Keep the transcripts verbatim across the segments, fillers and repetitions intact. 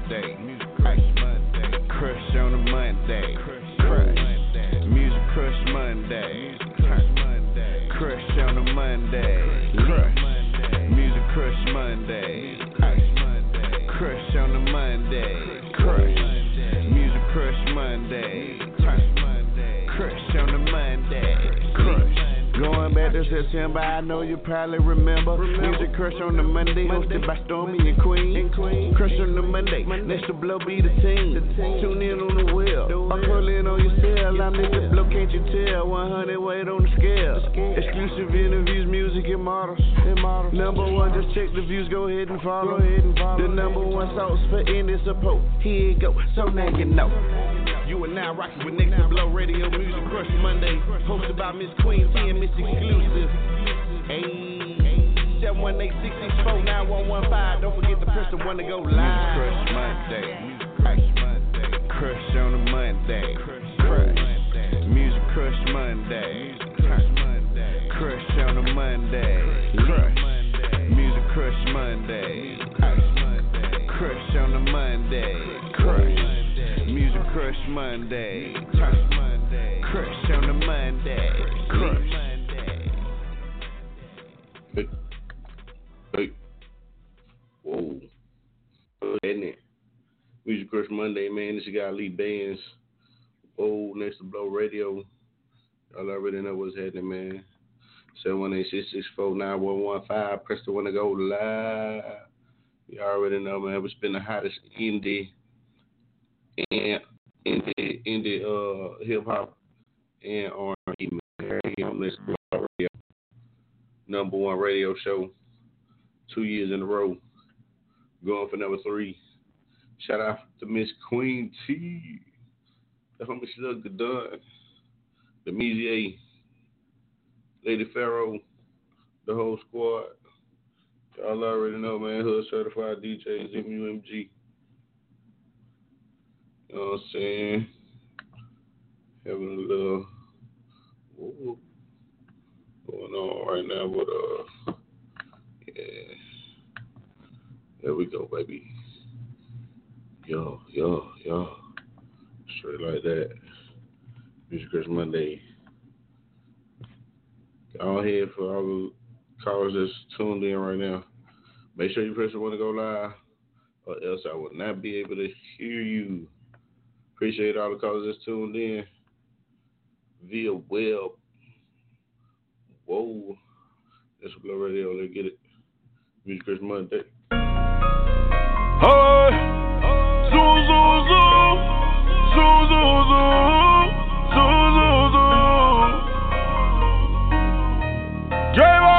Monday. Ay, Crush on a Monday. Crush. Music Crush Monday. Crush on a Monday. Crush. Music Crush Monday. Ay, Crush on a Monday. Crush. Music Crush Monday. Crush on a Monday. Crush. Going back to September, I know you probably remember. Music Crush on the Monday, hosted by Stormy and Queen. Crush on the Monday, next to Blow be the team. Tune in on the wheel, I'm pulling on your cell. I'm Mister Blow, can't you tell? one hundred weight on the scale. Exclusive interviews, music and models. Number one, just check the views, go ahead and follow. The number one source for any support. Here you go, so now you know. You are now rocking with Next to Blow Radio Music Crush Monday, hosted by Miss Queen T and Miss Exclusive. Hey, seven one eight, six six four, nine one one five. Don't forget to press the one to go live. Music Crush Monday. Crush on a Monday. Crush. Music Crush Monday. Crush on a Monday. Crush. Music Crush Monday. Crush on a Monday. Crush. Music Crush Monday. Crush on the Monday. Crush. Hey. Hey. Whoa. Isn't it? Music Crush Monday, man. This guy Lee Bands. Whoa, Next to Blow Radio. Y'all already know what's happening, man. seven one eight, six six four, nine one one five. Press the one to go live. You already know, man. We spend the hottest indie and in the in the uh hip hop and R and B on this radio, number one radio show, two years in a row, going for number three. Shout out to Miss Queen T, the homie Slug the Dunn, the Mizier, Lady Pharaoh, the whole squad. Y'all already know, man. Hood certified D Js, M U M G. You know what I'm saying? Having a little whoa, going on right now, but uh, yeah, there we go, baby. Yo, yo, yo, straight like that. Music Crush Monday. All here for all the callers that's tuned in right now. Make sure you press the one to go live, or else I will not be able to hear you. Appreciate all the callers that's tuned in via web. Whoa. That's Blow Radio. Let's get it. Music Crush Monday. Hey! Zoo, zoo, zoo! Zoo, zoo, zoo! Zoo, zoo, zoo! J-Lo!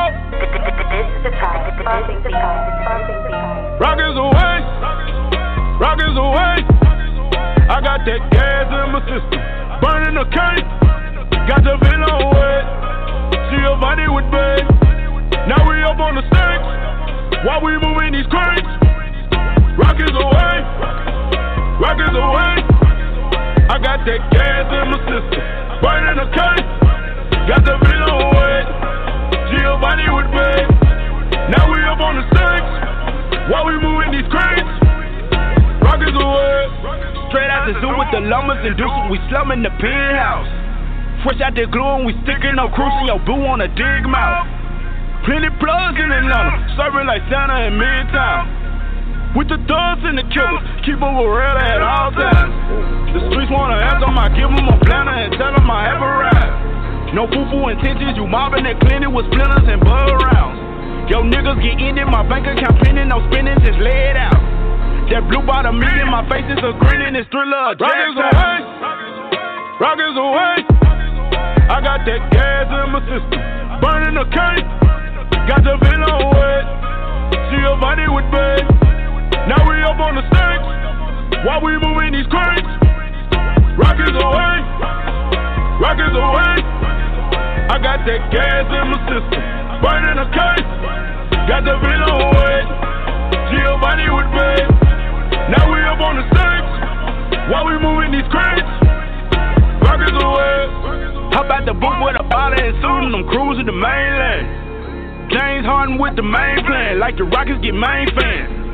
Rock is away! Rock is away! I got that gas in my system, burning the cake. Got the villa wet, see your body with bed. Now we up on the stage, while we moving these crates. Rock is away, rock is away. I got that gas in my system, burning the cake. Got the villa wet, see your body with bed. Now we up on the stage, while we moving these crates. Rock is away. Straight out the zoo with the llamas and deuces, we slumming the penthouse. Fresh out the glue and we sticking no cruising your boo on a dig mouth. Plenty plugs in Atlanta, serving like Santa in Midtown. With the thugs and the killers, keep them real at all times. The streets wanna anthem, I give them a planner and tell them I have a ride. No boo-boo intentions, you mobbing that clinic with splinters and bug rounds. Yo niggas get ended, my bank account pinning, no spending, just lay it out. That blue bottom me in my face is a grin and it's thriller. Rock is away, rock is away. I got that gas in my system, burning the cake. Got the villa wet, see your body with bed. Now we up on the stage, while we moving these crates. Rock is away, rock is away. I got that gas in my system, burning the cake. Got the villa wet, see your body with bed. Now we up on the stage, while we moving these crates. Rock is away. How about the book with a bottle and suit and I'm cruising the mainland. James Harden with the main plan, like the Rockets get main fans.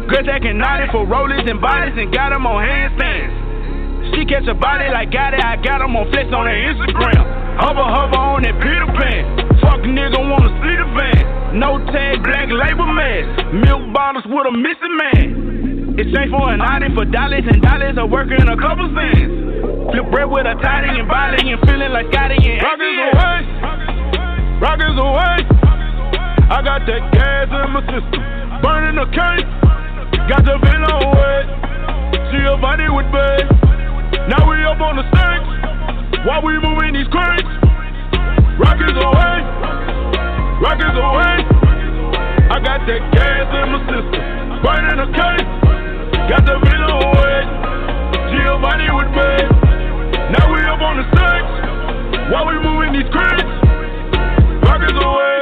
Girl taking ninety for rollers and bodies and got them on handstands. She catch a body like got it, I got them on flex on her Instagram. Hover, hover on that Peter Pan. Fuck nigga wanna see the van. No tag, black label mask. Milk bottles with a missing man. Exchange for an Audi for dollars and dollars. I work in a couple cents. Flip bread with a toddy and body and feeling like Scotty and Rockers away, rockers away. I got that gas in my system, burning the cake. Got the villa wet. See your body with bed. Now we up on the stage while we moving these crates. Rockers away, rockers away. I got that gas in my system, burning the cake. Got the villa wet. See your body with bed. Now we up on the stage while we moving these crates. Rockers away.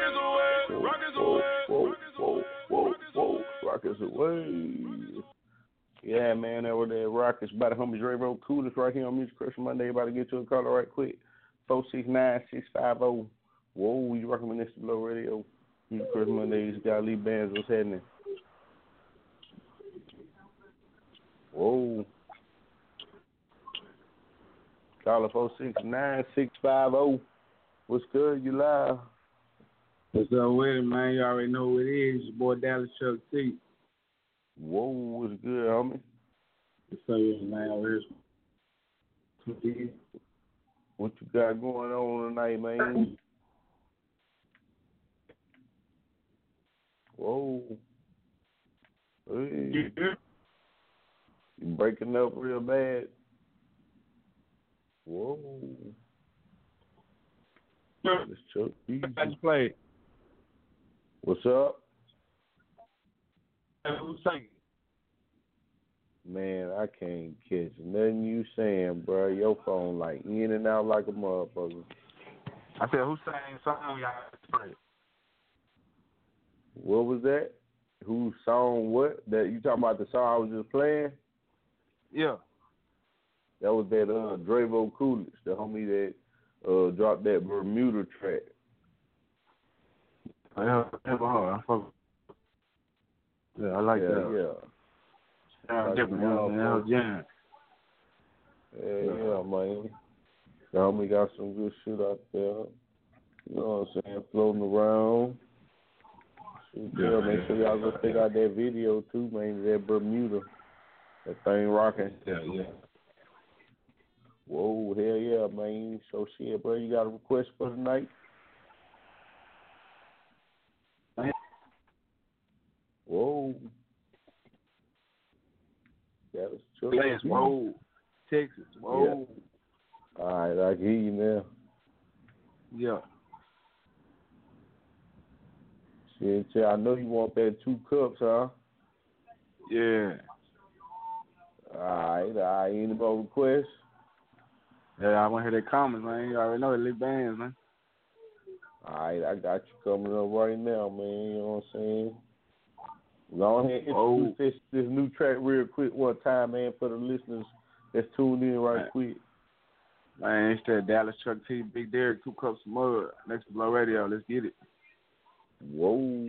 Rockets away. Yeah, man, that was that Rockets by the homies Ray Road Coolest right here on Music Crush Monday. About to get to a caller right quick. four six nine, six five zero. Whoa, we rocking with Next Below Radio. Music Crush Monday. This guy Lee Bands. What's happening? Whoa. Caller four six nine, six five zero. What's good? You live? What's up with it, man? You already know who it is. Your boy Dallas Chuck T. Whoa, what's good, homie? What's up with it, man? What you got going on tonight, man? Whoa. Hey. You breaking up real bad. Whoa. It's Chuck T. Play. What's up? Who's singing? Man, I can't catch nothing you saying, bro. Your phone like in and out like a motherfucker. I said, who sang song y'all play? What was that? Who song what? That you talking about the song I was just playing? Yeah. That was that uh Dravo Coolidge, the homie that uh dropped that Bermuda track. Yeah, I fuck. Yeah, I like yeah, that. Yeah. Sound like different, man. That was jam. Yeah, yeah, man. The homie got some good shit out there. You know what I'm saying? Floating around. Shit, yeah, yeah, make sure y'all go check out that video too, man. That Bermuda. That thing rocking. Yeah, yeah. Whoa, hell yeah, man. So shit, bro, you got a request for tonight? Whoa. That was true. Place, whoa. Texas, whoa. Yeah. All right, I can hear you now. Yeah. Shit, I know you want that two cups, huh? Yeah. All right, all right. Any more requests? Yeah, I want to hear that comments, man. You already know the Lit Bands, man. All right, I got you coming up right now, man. You know what I'm saying? Go ahead and oh. introduce this, this new track real quick one time, man, for the listeners that's tuned in right man. quick. Man, it's that Dallas Chuck T, Big Derek, Two Cups of Mud, Next to Blow Radio. Let's get it. Whoa.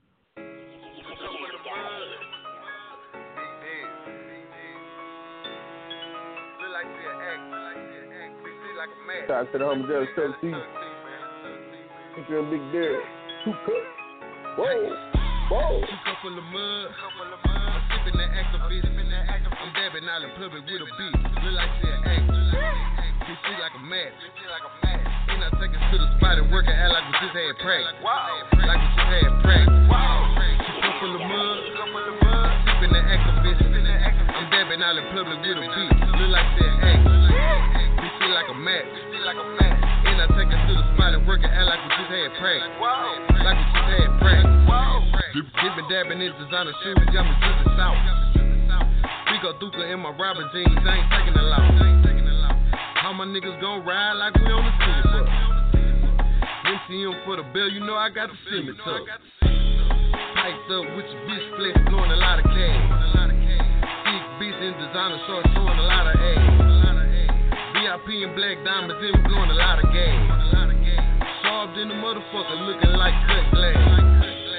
Shout out to the homie Dallas Chuck T. Featuring Big Derek, Two Cups. Whoa. Whoa. Two cup full of mud. I'm sipping that activist. I'm dabbing out in public with a beat. Look like she an actress. She shit like a match. And I take us to the spot and work it out like we just had practice. Like we just had practice. Two cup full of mud. Sipping that activist. I'm dabbing out in public with a beat. Look like she an actress. She shit like a match. And I take us to the spot and work it out like we just had practice. Like we just had practice. Dippin' dabbing in designer shoes, got me drippin' south. Pico Duca in my robber jeans, I ain't taking a loss. How my niggas gon' ride like we on the city bus. M C M for the bell, you know I got the cement tuck. Piped up with your bitch flex, blowing a lot of cash. Big bitch in designer shorts, showing a lot of ass. V I P and black diamonds, in blowing a lot of gas. Sharp in the motherfucker, looking like cut glass.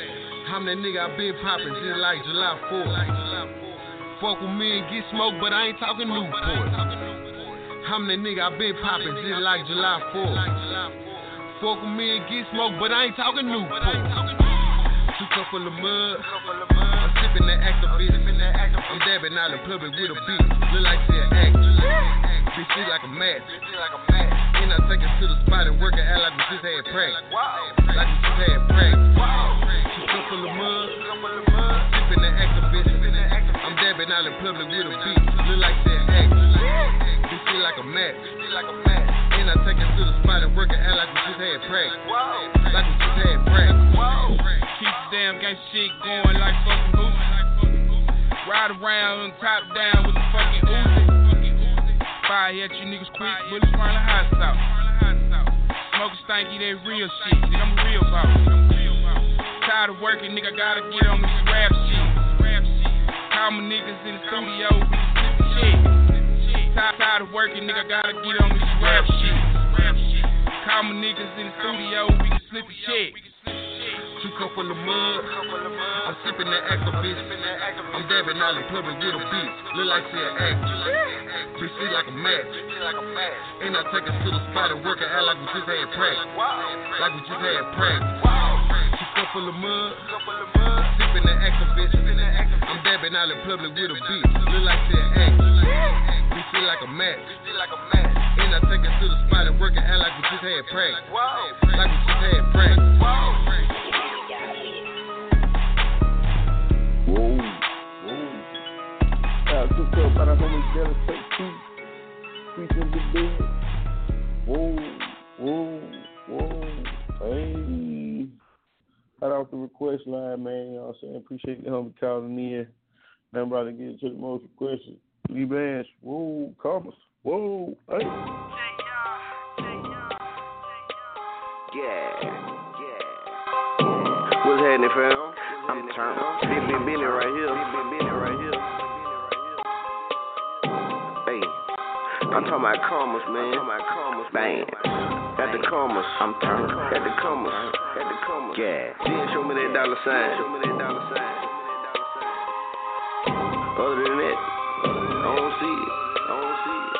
I'm that nigga, I been poppin' just like July fourth. Fuck with me and get smoked, but I ain't talking Newport. I'm that nigga, I been poppin' just like July fourth. Fuck with me and get smoked, but I ain't talking Newport. Two cup full of mud, I'm sippin' that activist. I'm dabbing out in public with a beat, look like she an actress. Bitch, shit like a match. Then I take it to the spot and work it out like we just had practice. Like we just had practice. Two cup full of mud, sippin' that activist. I'm dabbing out in public with a beat, look like she an actress. Bitch, shit like a match. Then I take it to the spot and work it out like we just had practice. Like we just had practice. Keep the damn gang shit going like fucking Boosie. Ride around and top down with the fucking Uzi. Fire at you niggas quick, bullets round the hot sauce. Smoke stanky, that real shit. Nigga, I'm a real boss. Tired of working, nigga, gotta get on this rap shit. Call my niggas in the studio, we flip the shit. Tired of working, nigga, gotta get on this rap shit. Call my niggas in the studio, we can slip the shit. Two cup full of mud, I'm sippin' that activist. I'm dabbing out in public with a beat, look like she an actress. Bitch, shit like a match. And I take us to the spot and work it out like we just had practice. Like we just had practice. Two cup full of mud, sippin' that activist. I'm dabbing out in public with a beat, look like she an actress. Bitch, shit like a match. And I take us to the spot and work it out like we just had practice. Like we just had practice. Whoa, whoa. Uh, took up by the homies Dallas Chuck T. Preach in the bed. Whoa, whoa, whoa. Hey. Right off the request line, man. You know what I'm saying? Appreciate the homie calling in. Now I'm about to get to the most requested. Lee Bands. Whoa, Commas. Whoa, hey. Yeah, yeah. What's happening, fam? I'm turned. Big Big Billy right here. Big Big Billy right here. Hey, I'm talking about commas, man. I'm talking about commas, bang. Got the commas. I'm turned. Got the commas. Got the commas. Yeah. Then show me that dollar sign. Show me that dollar sign. Other than that, I don't see it. I don't see it.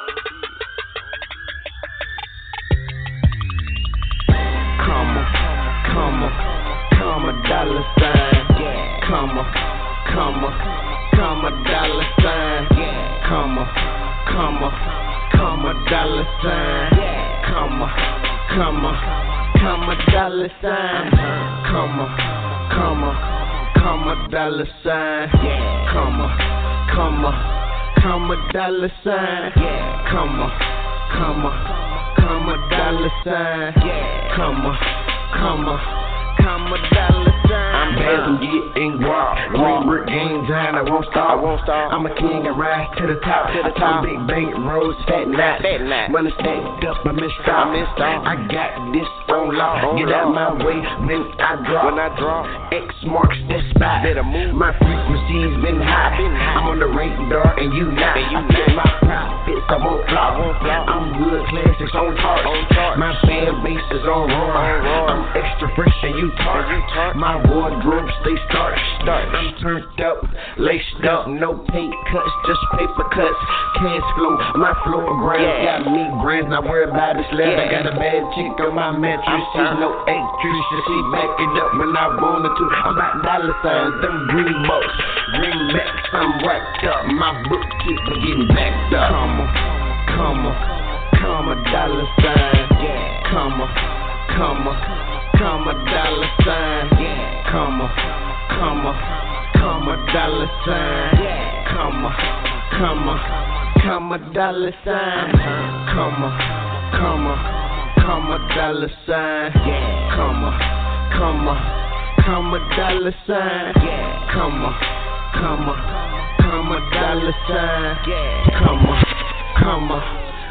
Comma, comma, comma, dollar sign. Comma, comma, comma, dollar sign. Comma, comma, comma, dollar sign. Comma, comma, comma, dollar sign. Comma, comma, comma, dollar sign. Comma, comma, comma, dollar sign. Comma, comma, comma, dollar sign. Comma, comma, comma, dollar sign. I'm bad from getting guap. Green brick game time, I won't stop. I won't stop. I'm a king and rise to the top. To the top. Big bank rolls, fat knots. Fat knots. Money stacked up, I missed out. I missed out. I got this on lock. On Get out my way when I drop. When I drop. X marks the spot. Better move. My frequency's been high. Been high. I'm on the radar and you not. And you I get my profits, I won't flop. I'm good classics on chart. On chart. My fan base is on roar. On roar. I'm extra fresh and you tart. And you tart. My wardrobe stay starch. Start. I'm turned up, laced up, no pay cuts, just paper cuts. Cash flow, my floor grand yeah. Got me brands, not worried about this leather. Yeah. Got a bad chick on my mattress. She's no actress, she back it up when I wanted to. I'm about dollar signs, them green bucks, greenbacks. I'm wrapped up, my bookkeeper getting backed up. Comma, comma, comma, dollar sign. Comma, comma, comma, dollar sign. Comma, comma, comma, dollar sign. Comma, comma, comma, dollar sign. Comma, comma, comma, dollar sign. Comma, comma, comma, dollar sign. Comma, comma, comma, dollar sign. Comma, comma,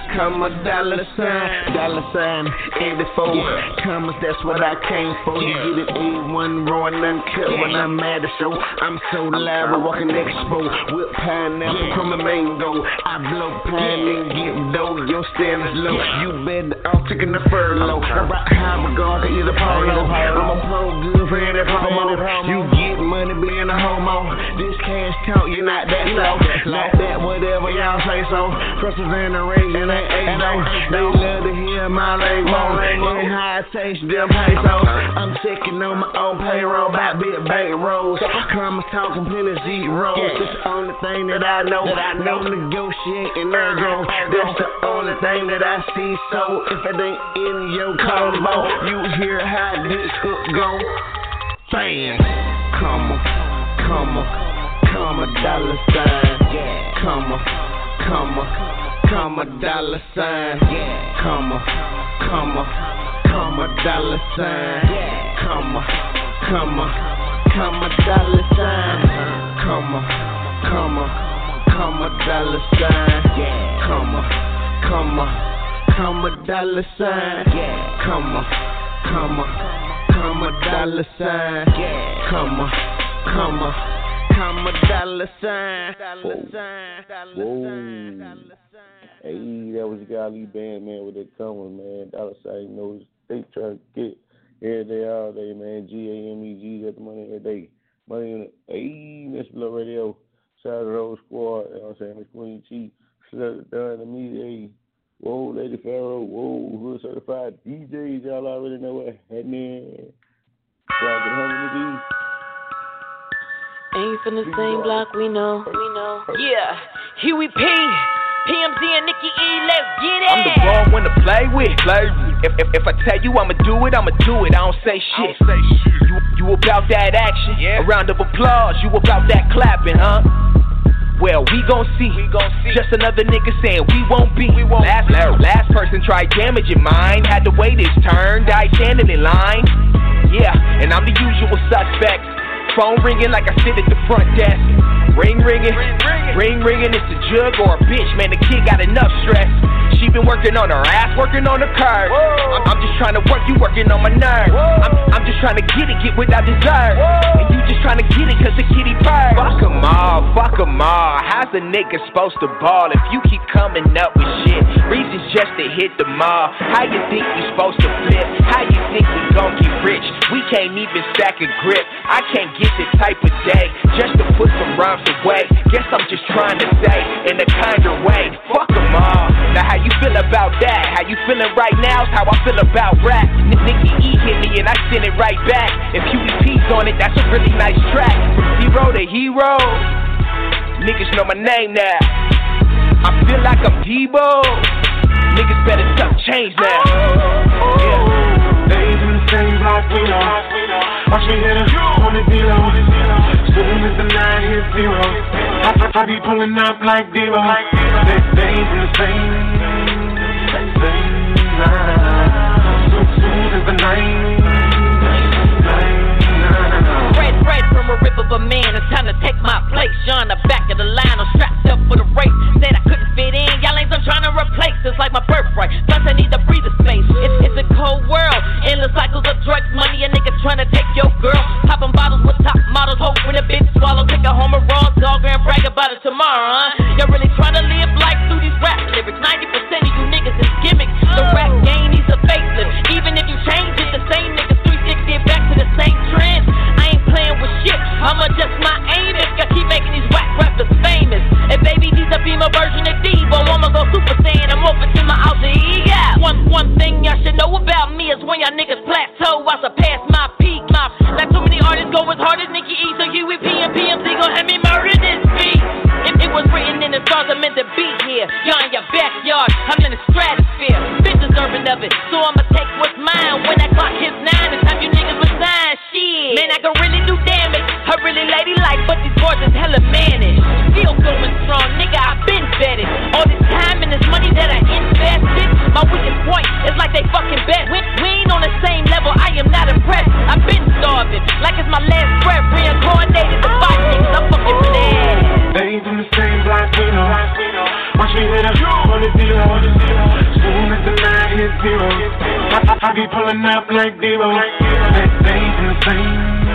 comma, dollar sign, dollar sign, eighty-four, commas, that's what I came for. You get it A one, raw and uncut when I'm at a show. I'm so live, I walk an expo, with pineapple from a mango. I blow pine and get dough, your standards low. You better off taking the furlough. I rock high regard, I eat a polo. I'm a pro good for any promo. You get money being a homo. This cash talk, you not that slow. Not that whatever y'all say so. Crystals in the ring and they ain't no. They love to hear my lingo. And how I taste them pesos. I'm checking on my own payroll by big bank rolls. Commas talking plenty zeros. That's the only thing that I know. No negotiating ergo. That's the only thing that I see. So if it ain't in your combo, you hear how this hook go. Bang, comma, comma, comma, dollar sign, comma, comma, comma, dollar sign, comma, comma, comma, dollar sign, comma, comma, comma, dollar sign, comma, comma, comma, dollar sign, comma, comma, comma, dollar sign, comma, comma. Comma, dollar sign, comma, comma, comma, dollar sign, dollar sign, dollar sign. Hey, that was the guy Lee Band, man, with that comma, man. Dollar sign, you know, they try to get every day, all day, man. G A M E G, got the money every day. Money in it. Hey, Mister Blow Radio, shout out to the whole squad, you know what I'm saying? Miss Queen Chief, shut it down to me, hey. Whoa, Lady Pharaoh, whoa, Hood Certified D Js, y'all already know what happening. Shout out to Ain't from the same block, we know, we know. Yeah, Huey P, P M Z and Nikki E, let's get it. I'm the ball one to play with. Play with. If, if if I tell you I'ma do it, I'ma do it. I don't say shit. Don't say shit. You you about that action? Yeah. A round of applause. You about that clapping, huh? Well, we gon' see. We gon' see. Just another nigga saying we won't be. We won't last, last, last person tried damaging mine. Had to wait his turn. Died standing in line. Yeah, and I'm the usual suspect. Phone ringing like I sit at the front desk. Ring ringing, ring ringing. It's a jug or a bitch. Man, the kid got enough stress. She been working on her ass, working on her curve. I'm, I'm just trying to work, you working on my nerves. I'm, I'm just trying to get it, get what I deserve. And you just trying to get it cause the kitty purrs. Fuck em all, fuck em all. How's a nigga supposed to ball if you keep coming up with shit? Reasons just to hit the mall. How you think you supposed to flip? How you think we gon' get rich? We can't even stack a grip. I can't get the type of day just to put some rhymes away. Guess I'm just trying to say in a kinder way. Fuck em all. Now how you feel about that? How you feeling right now is how I feel about rap. N- Nikki E hit me and I send it right back. If Huey P's on it, that's a really nice track. From zero to hero, niggas know my name now. I feel like I'm Debo. Niggas better stop change now. Yeah. They in the same block we know. Watch me hit her on the D-Lo. Soon as the nine hit zero, I, I, I be pulling up like Debo. They, they in the same, same line. So soon as the nine, nine, Fred, Fred from a rip of a man, it's time to take my place. You're on the back of the line, I'm strapped up for the race. Said I couldn't fit in, y'all ain't I'm trying to replace. It's like my birthright, plus I need to breathe a space. It's, it's a cold world, endless cycles of drugs, money, a nigga trying to take your girl. Popping bottles with top models, hoping a bitch swallow. Take her home a raw dog and brag about it tomorrow, huh? Y'all really trying to live life through these rap lyrics. ninety percent of you niggas is gimmicks. The rap game needs a facelift. Even if you change it, the same niggas three sixty it back to the same trends. I ain't playing with shit, I'ma adjust my aim if I keep making these whack rappers famous. If baby D's a female version of Debo, I'ma go Super Saiyan, I'm over to my alter ego. One, one thing y'all should know about me is when y'all niggas plateau, I surpass my peak. My, like so many artists go as hard as Nikki E, so Huey P and P M Z gon' have me murder this beat. It, it was written in the stars, I'm meant to be here. Y'all in your backyard, I'm in the stratosphere. Bitch deserving of it, so I'ma take what's mine. When that clock hits nine, it's time you niggas resign. Shit, man, I can really do damage. I really ladylike, but these boys is hella managed. Still going strong, nigga, I've been vetted. All this time and this money that I invested, my weakest point is like they fucking bet. We, we ain't on the same level, I am not impressed. I've been starving, like it's my last breath. Reincarnated, the fight niggas, I'm fucking blessed. they in the same block we know. Watch me hit her on the D-Lo. zero. I, I, I be pulling up like Devo. They, they ain't the same,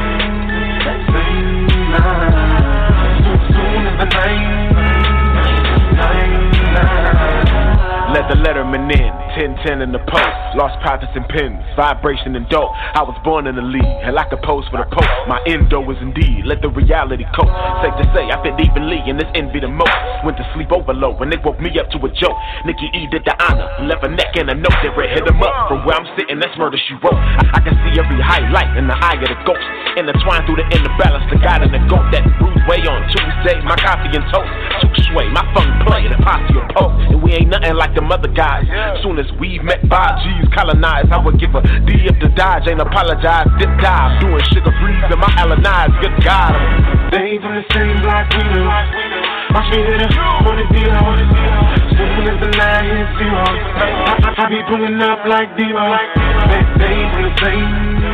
same line. Soon, soon as the night, night, night. Let the letterman in, ten ten in the post. Lost profits and pins, vibration and dope. I was born in the league, hell I could pose for the post. My endo is indeed, let the reality cope. Safe to say, I fit evenly and this envy the most. Went to sleep overload when they woke me up to a joke. Nikki E did the honor, left a neck and a note that read hit him up. From where I'm sitting, that's murder she wrote. I, I can see every highlight in the eye of the ghost. Intertwined through the inner balance, the God and the goat. That bruised way on Tuesday, my coffee and toast. Too sway, my fun play, the posse of post. And we ain't nothing like them other guys. Soon as we met five G's colonized, I would give a D if the Dodge ain't apologize. Dip dive, doing sugar freeze in my Alanize. Good God. They ain't from the same block we do. Watch me hit her on the deal. Soon as the nine hit zero, I, I, I be pulling up like Devo. They, they ain't from the same,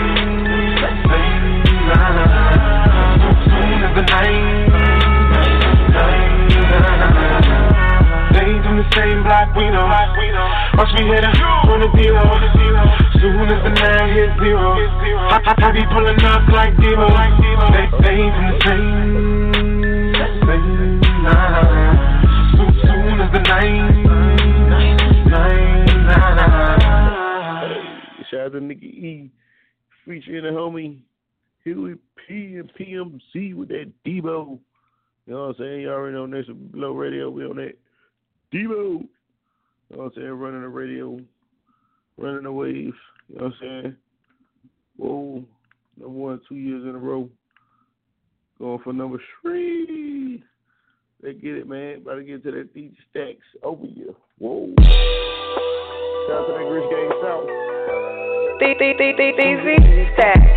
same line. Soon as the night, night, night. They ain't from the same block we know. Watch me hit her on the deal. Soon as the nine hit zero, I, I, I be pulling up like Devo. They, they ain't from the same, same line. Soon, soon as the nine, nine, nine. Shout out to Nikki E, featuring the homie Huey P and P M C with that Devo. You know what I'm saying? You already know Next Below Radio. We on that Devo. You know what I'm saying? Running the radio, running the wave. You know what I'm saying? Whoa. Number one, two years in a row. Going for number three. They get it, man. About to get to that D J Stacks over here. Whoa. Shout out to that Rich Gang South. D D D D D Z Stacks.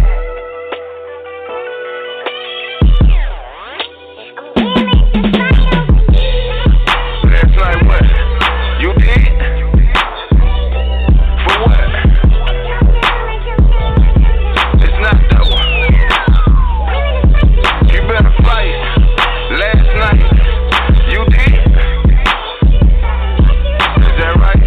Like what? You did? For what? It's not that one. You better fight. Last night, you did? Is that right?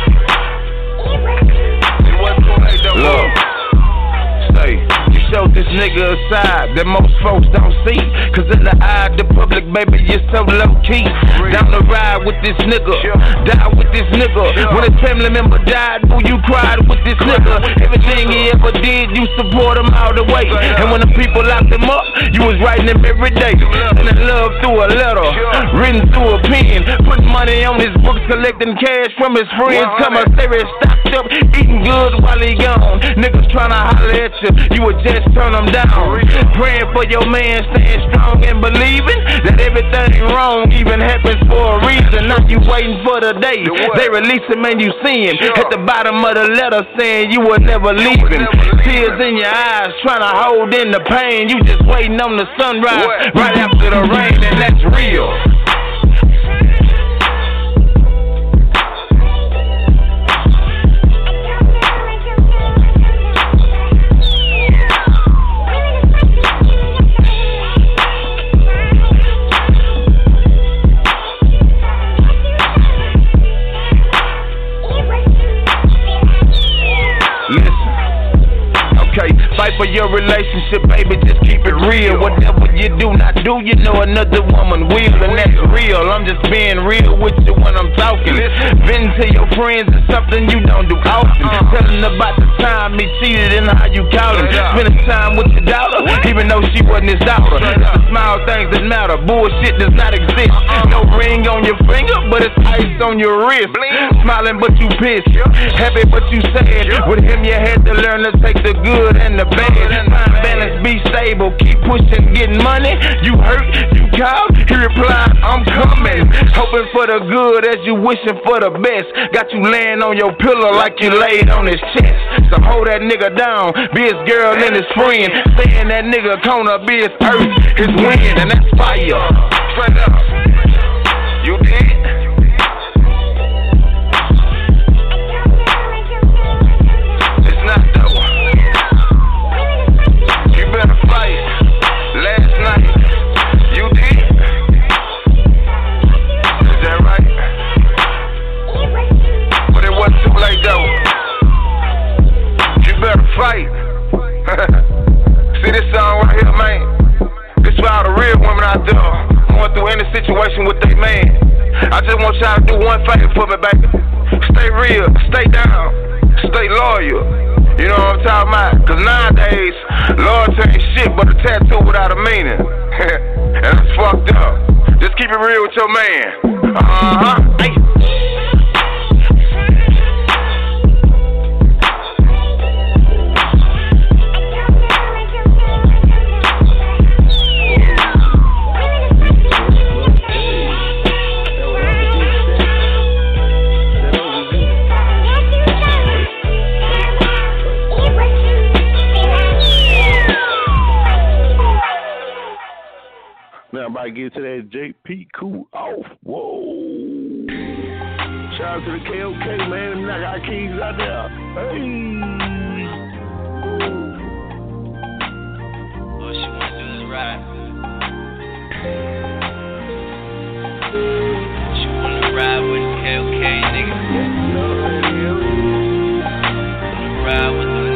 It wasn't too late though. Look, say, you showed this nigga a side that most folks don't see. Cause in the eye of the public, baby, you're so low key. Down the ride with this nigga, die with this nigga. When a family member died, boo, you cried with this nigga. Everything he ever did, you support him all the way. And when the people locked him up, you was writing him every day. Sending love through a letter, written through a pen. Putting money on his books, collecting cash from his friends. Commissary stocked up, eating good while he gone. Niggas tryna holler at you, you would just turn them down. Praying for your man, staying strong and believing that everything wrong even happens for a reason. Now you waiting for the day they release him and you see him at the bottom of the letter saying you were never leaving. Tears in your eyes trying to hold in the pain. You just waiting on the sunrise right after the rain, and that's real. Fight for your relationship, baby, just keep it real. Whatever you do not do, you know another woman will, and that's real. I'm just being real with you when I'm talking. Venting to your friends is something you don't do often. Telling about the time he cheated and how you called him. Spending time with your daughter, even though she wasn't his daughter. It's the small things that matter. Bullshit does not exist. No ring on your finger, but it's ice on your wrist. Smiling but you pissed, happy but you sad. With him you had to learn to take the good and the bad. Find balance, be stable, keep pushing, getting money. You hurt, you called, he replied, I'm coming. Hoping for the good as you wishing for the best. Got you laying on your pillow like you laid on his chest. So hold that nigga down, be his girl and his friend. Stay in that nigga corner, be his earth, his wind, and that's fire. Straight up, you did? Like that. just want y'all to do one thing for me, baby. Stay real, stay down, stay loyal. You know what I'm talking about? Cause nowadays, loyalty ain't shit but a tattoo without a meaning. And that's fucked up. Just keep it real with your man. Uh-huh. Hey. Everybody get to that J P cool off. Whoa. Shout out to the K O K, man. Them knock our keys out there. Hey. All she wanna do is ride. She wanna ride with the K O K, nigga. Wanna ride with the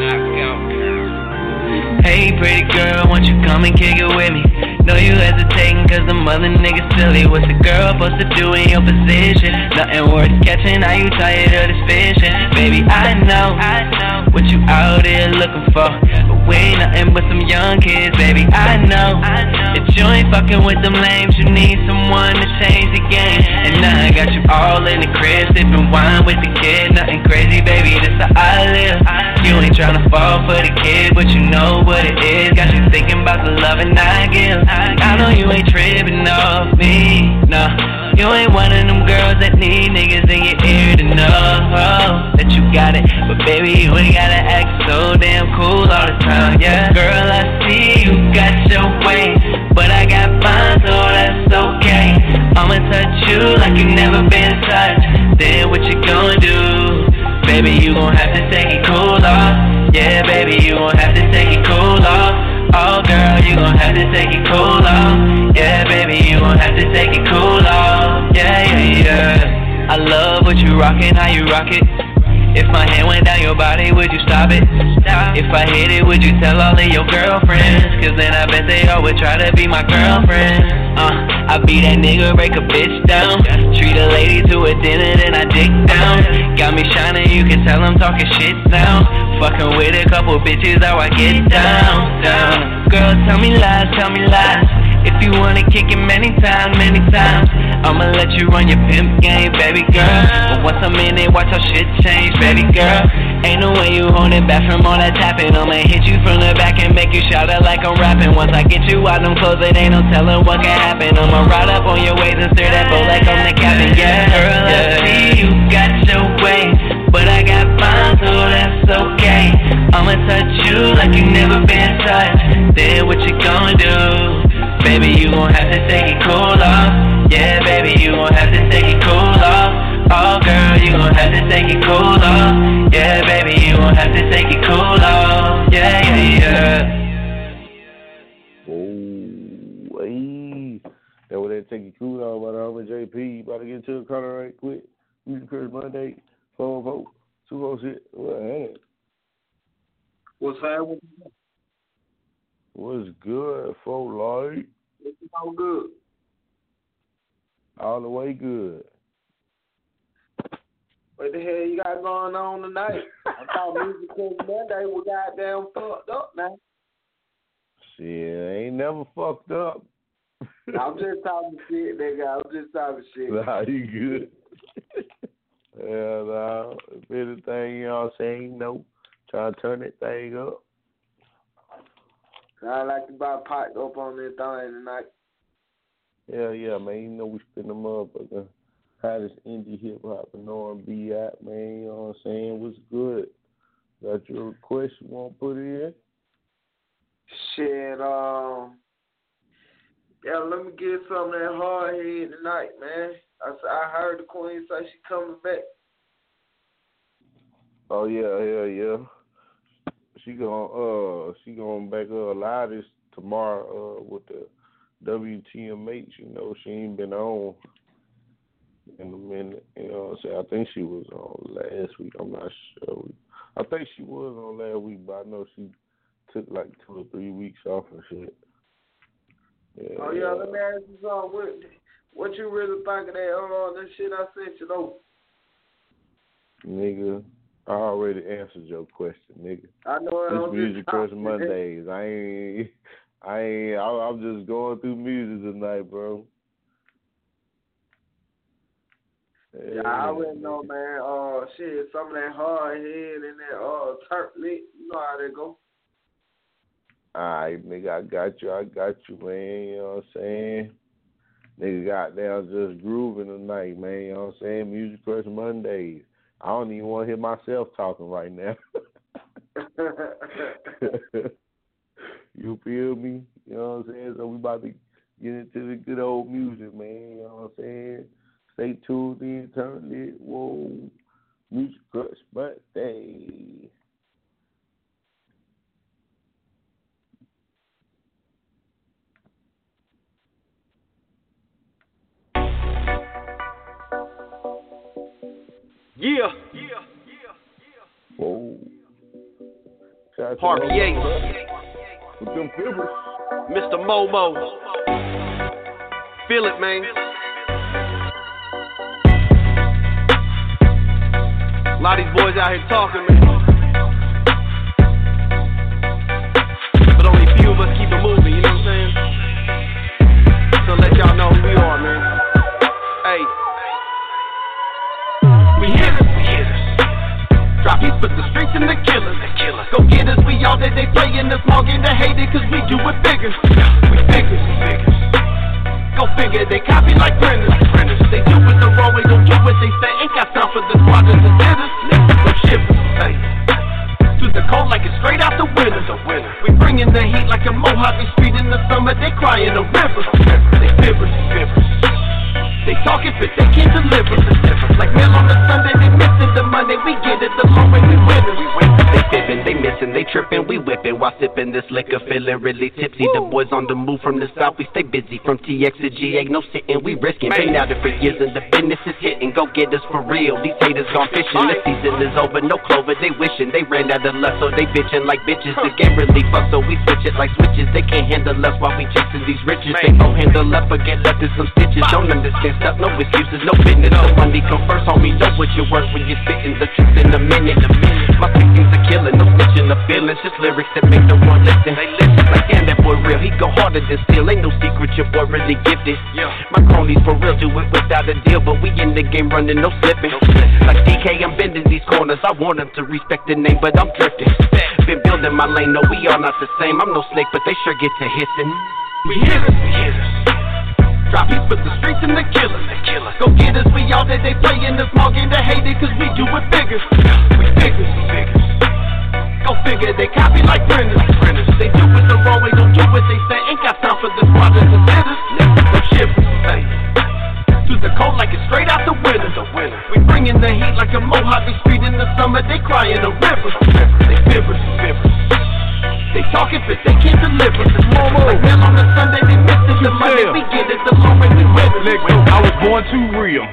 knockout. Hey, pretty girl, won't you come and kick it with me? Know you hesitating cause the mother nigga silly. What's a girl supposed to do in your position? Nothing worth catching, are you tired of this fishing? Baby, I know, I know what you out here looking for. But we ain't nothing but some young kids, baby, I know, I know if you ain't fucking with them lames, you need someone to change the game. And now I got you all in the crib, sipping wine with the kid. Nothing crazy, baby, this how I live. You ain't tryna fall for the kid, but you know what it is. Got you thinking about the loving I give. I know you ain't tripping off me, no. You ain't one of them girls that need niggas in your ear to know that you got it. But baby, you ain't gotta act so damn cool all the time, yeah. Girl, I see you got your way, but I got mine, so that's okay. I'ma touch you like you never been touched. Then what you gonna do? Baby, you gon' have to take it cool off. Yeah, baby, you gon' have to take it cool off. Oh, girl, you gon' have to take it cool off. Yeah, baby, you gon' have to take it cool off. Yeah, yeah, yeah. I love what you rockin', how you rock it. If my hand went down your body, would you stop it? If I hit it, would you tell all of your girlfriends? Cause then I bet they all would try to be my girlfriend. Uh, I be that nigga, break a bitch down. Treat a lady to a dinner, then I dick down. Got me shining, you can tell I'm talking shit now. Fucking with a couple bitches, how I get down, down. Girl, tell me lies, tell me lies. If you wanna kick it many times, many times, I'ma let you run your pimp game, baby girl. But once I'm in it, watch how shit change, baby girl. Ain't no way you holding back from all that tapping. I'ma hit you from the back and make you shout out like I'm rapping. Once I get you out them clothes, it ain't no telling what can happen. I'ma ride up on your waist and steer that boat like I'm the captain, yeah. Girl, I see you got your way, but I got mine, so that's okay. I'ma touch you like you never been touched. Then what you gonna do? Baby, you gon' have to take it cool off. Yeah, baby, you gon' have to take it cool off. Oh, girl, you gon' have to take it cool off. Yeah, baby, you gon' have to take it cool off. Yeah, yeah, yeah. Oh, hey. That would that take it cool off by the homie J P. About to get to the corner right quick. Music Chris Monday, four oh four, two oh six. What ain't it? What's happening? What's good, folk, Lloyd? It's all good. All the way good. What the hell you got going on tonight? I thought Music Chris Monday was goddamn fucked up, man. Shit, ain't never fucked up. I'm just talking shit, nigga. I'm just talking shit. Nah, you good. Yeah, nah. If anything, you know what I'm saying, no. Trying to turn that thing up. I like to buy pot up on this thing tonight. Yeah, yeah, man. You know we spin them up, but the hottest indie hip hop and R and B out, man. You know what I'm saying? What's good? Got your request you want to put in? Shit, um, yeah, let me get some of that hard head tonight, man. I, I heard the queen say she coming back. Oh yeah, yeah, yeah. She gonna uh she gonna back her live this tomorrow uh with the W T M H. You know she ain't been on in a minute. You know what I'm saying? I think she was on last week. I'm not sure. I think she was on last week, but I know she took like two or three weeks off and shit. Yeah, oh yeah, let me ask you something. What, What you really think of that, uh, that shit I sent you, though? Nigga, I already answered your question, nigga. I know it. It's Music Crush Mondays. I ain't, I ain't, I, I'm just going through music tonight, bro. Yeah, I already know, man. Uh, shit, some of that hard head and that uh turp lit. You know how they go. Alright, nigga, I got you. I got you, man. You know what I'm saying? Nigga got down just grooving tonight, man. You know what I'm saying? Music Crush Mondays. I don't even want to hear myself talking right now. You feel me? You know what I'm saying? So we about to get into the good old music, man. You know what I'm saying? Stay tuned in, turn lit. Whoa. Music Crush Monday. Yeah. Whoa. Harvey Yates. With them fibers. Mister Momo. Feel it, man. A lot of these boys out here talking, man. But only a few of us keep it moving, you know what I'm saying? So let y'all know who we are, man. Hey. We hitters, we hitters. Drop hits for the streets and the killers. The killers. Go get us, we all that they playin' the small game to hate it, cause we do it bigger. We figures, we figures. Go figure, they copy like printers. They do it the wrong way, don't do what they say. Ain't got time for the squatters and sinners. Some shivers, hey. Through the cold like it's straight out the winter. We bringin' the heat like a Mojave Street in the summer. They cryin' a river. They fibers, fibers. They talkin' but they can't deliver. Like mail on the Sunday, they missin' the Monday. We get it the long way, we winners. They fibbin', they missin', they trippin', we whippin' while sippin' this liquor, feelin' really tipsy. The boys on the move from the south, we stay busy. From T X to G, ain't no sittin', we riskin'. Been out there for years and the business is hittin'. Go get us for real, these haters gone fishin'. The season is over, no clover, they wishin'. They ran out of luck, so they bitchin' like bitches. The game really fucked, so we switch it like switches. They can't handle us while we chasing these riches. They gon' handle up or get left in some stitches. Don't understand stuff, no excuses, no business. The money come first, homie, know what you worth when you're spittin' the truth in a minute. My pickings are killin', no snitchin' the feelings. Just lyrics that make the one listen. They listen like, damn, that boy real. He go harder than steel. Ain't no secret, your boy really gifted. My cronies for real do it without a deal, but we in the game running, no slipping. Like D K, I'm bending these corners. I want them to respect the name, but I'm drifting. Been building my lane, no, we all not the same. I'm no snake, but they sure get to hissing. We hitters, we hitters. Drop hits for the streets and the killers. The killers. Go get us, we all that they playin' the small game to hate it, cause we do it bigger. We figures, we figures. Go figure, they copy like printers. They do it the wrong way, don't do what they say. Ain't got time for the squatters and sinners. Some shivers, hey. Through the cold like it's straight out the winter. We bringin' the heat like a Mojave Street in the summer. They cryin' a river. They fibers, fibers. They talkin' but they can't deliver. Like mail on the Sunday, they missin' the Monday. We get it the long way, we win. I was born too real.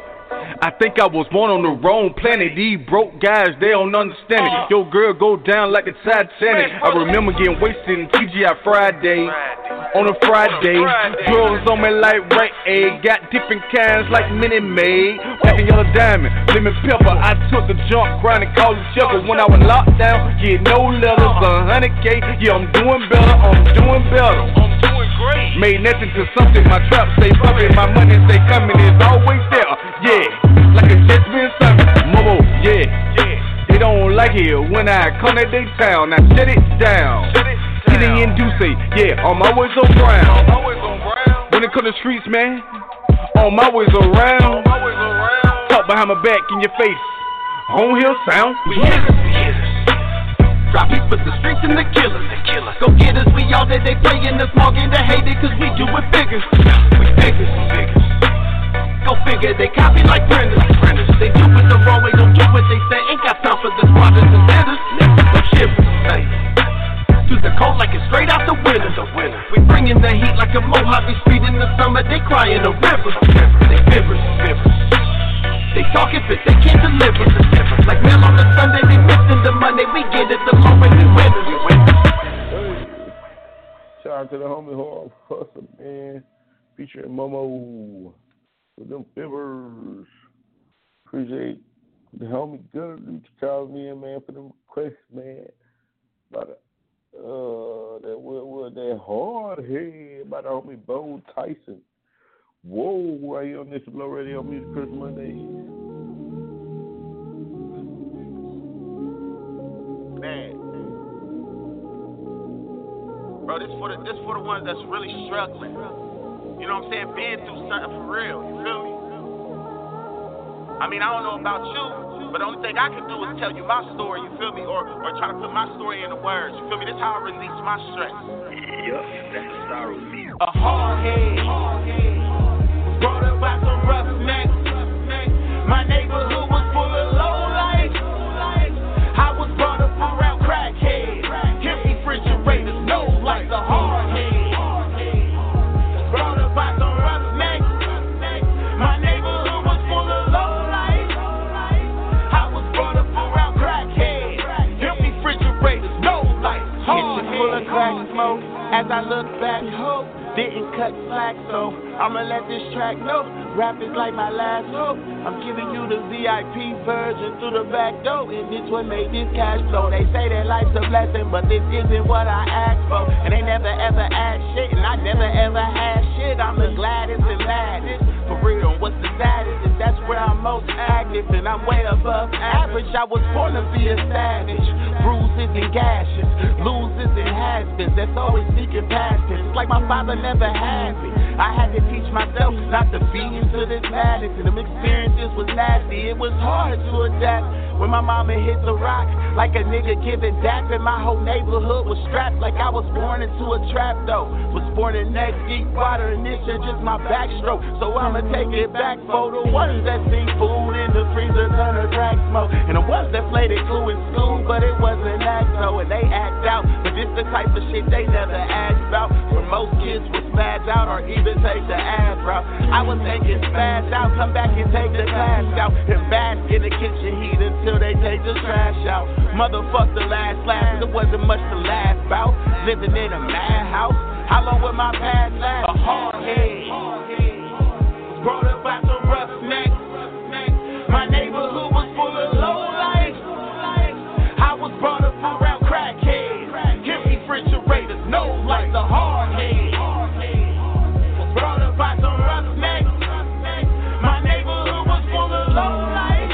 I think I was born on the wrong planet. These broke guys, they don't understand it. Your girl go down like the Titanic. I remember getting wasted in T G I Friday. On a Friday, drugs on me like right egg. Got different kinds like Minute Maid. Black and yellow diamond, lemon pepper. I took the junk grind and called it checker. When I was locked down, yeah, no letters, a hundred K. Yeah, I'm doing better, I'm doing better. I'm doing great. Made nothing to something. My trap stay bumping, my money stay coming. It's always there, yeah. Like a jet been something. Mobo, yeah, yeah. They don't like it when I come to their town. Now shut it down. Shut it down. Hitting in Duce, yeah, on my ways on brown. On my ways on brown. When it come to streets, man, on my ways around. On my ways around. Talk behind my back in your face. Home hill sound. We hitters, we hitters. Drop hits for the streets and the killers. The killers. Go get us, we all that they playin' the small game to hate it, cause we do it bigger. We figures, we figures. Go figure, they copy like printers. They do it the wrong way, don't do what they say. Ain't got time for the squatters and sinners. Some shivers, hey. Through the cold like it's straight out the winter. We bringin' the heat like a Mojave Street in the summer. They cryin' a river. They fibers, fibers. They talkin' but they can't deliver. Like mail on the Sunday, they missin' the Monday. We get it the long way, we winners. Shout out to the homie Horror Hustle, man. featuring Momo with them fibers. Appreciate the homie Gunner to call me in, man, for them requests, man. About uh, that what what that hard head about the homie Bo Tyson. Whoa, right here on this Blow Radio Music Chris Monday. Man, bro, this for the this for the ones that's really struggling. You know what I'm saying? Been through something for real. You feel me? I mean, I don't know about you, but the only thing I can do is tell you my story. You feel me? Or or try to put my story into words. You feel me? This is how I release my stress. Yup, that's the sorrow beat. A hard head. Brought up by some roughnecks. My neighborhood was full of low life. I was brought up around crackheads, empty refrigerators, no lights, a hard head. Brought up by some roughnecks. My neighborhood was full of low life. I was brought up around crackheads, empty refrigerators, no lights, hard head. Full of crack smoke. As I look back, hope didn't cut slack, so I'ma let this track know. Rap is like my last hope. I'm giving you the V I P version through the back door, and this what made this cash flow. They say that life's a blessing, but this isn't what I asked for. And they never ever asked shit, and I never ever had shit. I'm the gladdest and maddest. For real, what's the saddest is that's where I'm most active, and I'm way above average. I was born to be a savage. Bruises and gashes, losers and has-beens. That's always seeking past it. It's like my father never had me. I had to teach myself not to be into this madness, and them experiences was nasty. It was hard to adapt when my mama hit the rock like a nigga giving dap, and my whole neighborhood was strapped like I was born into a trap though. Was born in neck deep water, and this is just my backstroke. So I'ma take it back for the ones that seen food in the freezer turn to crack smoke, and the ones that played it cool in school, but it wasn't act so, and they act out. But this the type of shit they never asked about. Where most kids would spaz out or even take the ass route. I was thinking spaz out, come back and take the class out, and bask in the kitchen heat until they take the trash out. Motherfuck the last laugh, there wasn't much to laugh about. Living in a madhouse, how long will my past last? A hard head, brought up by some roughnecks. My neighborhood was full of low life. I was brought up around crackheads, empty refrigerators, no lights, a hard head. Brought up by some roughnecks. My neighborhood was full of low life.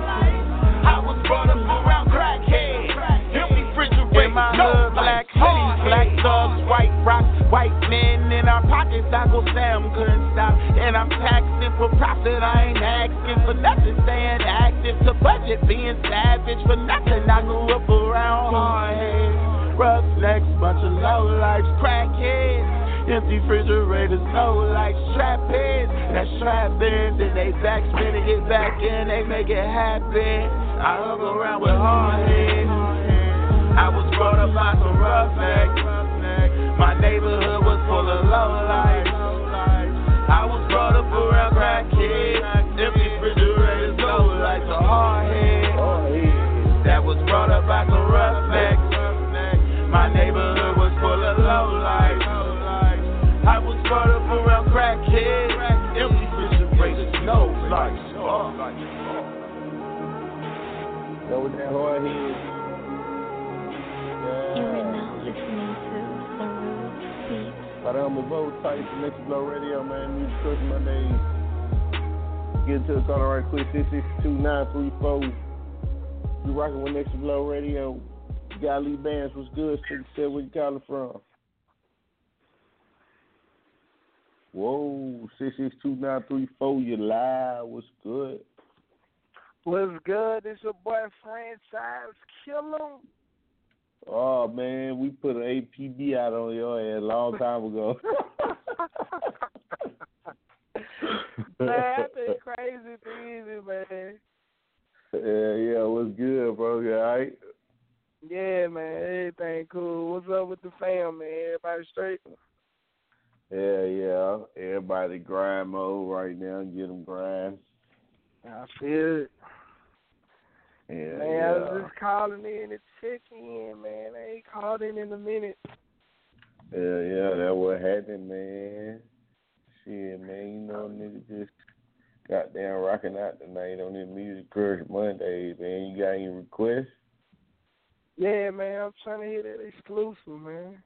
I was brought up around crackheads, empty refrigerators, no black hoodies, black thugs, white rocks, white men in our pockets. I go Sam couldn't stop, and I'm taxing for profit. I ain't asking for nothing, staying active to budget, being savage for nothing. I grew up around hard heads, roughnecks, bunch of low lives, crackheads. Empty refrigerators, no lights, strap in, that strap in, then they back spin and get back in, they make it happen. I hung around with hard heads. I was brought up by some roughnecks. My neighborhood was full of low lights. I was brought up around crackheads. Empty refrigerators, no lights, a hard head. That was brought up by some roughnecks. My neighborhood was full of low lights. I was brought up around crackheads, empty refrigerators, no lights. Oh. That was that hard head. Yeah. You are now listening to the Rude Beats. By the homie Bo Tyson, Next Blow Radio, man. Music Chris Monday. Get into the corner right quick. six six two nine three four. You rocking with Next Blow Radio. You got Lee Bands. What's good? six seven, where you calling from? Whoa, six six two nine three four, you live. What's good? What's good? It's your boy Franchise Killer. Oh, man, we put an A P B out on your ass a long time ago. Man, I think crazy things, man. Yeah, yeah, what's good, bro? You all right? Yeah, man, everything cool. What's up with the fam, man? Everybody straight? Yeah, yeah. Everybody grind mode right now. Get them grind. I feel it. Yeah, man, yeah. I was just calling in and checking in, man. I ain't called in in a minute. Yeah, yeah, that what happened, man. shit, man. You know, nigga just goddamn rocking out tonight on this Music Crush Monday, man. You got any requests? Yeah, man. I'm trying to hear that exclusive, man.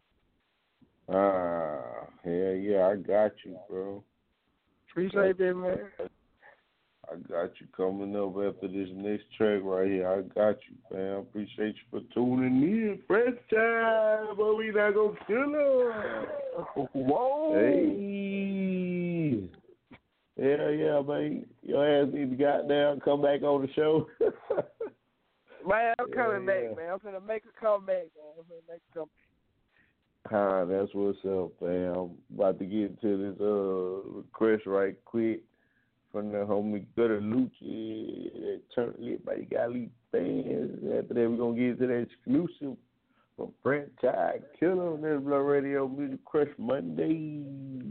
Ah, hell yeah, I got you, bro. Appreciate that, man. I got you coming up after this next track right here. I got you, man. Appreciate you for tuning in. Fresh time, but we not gonna kill her. Whoa. Hey. Hell yeah, man. Your ass need to goddamn come back on the show. Man, I'm coming yeah, back, yeah. man. I'm finna make a comeback, man. I'm finna make a comeback. Ah, that's what's up, man. I'm about to get to this uh request right quick from the homie Gutter Lucci that turned lit by Gali fans. After that, we're gonna get to that exclusive from Franchise Killer on this Blow Radio Music Crush Monday.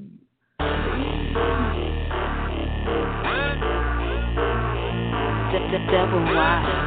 The, the double Y.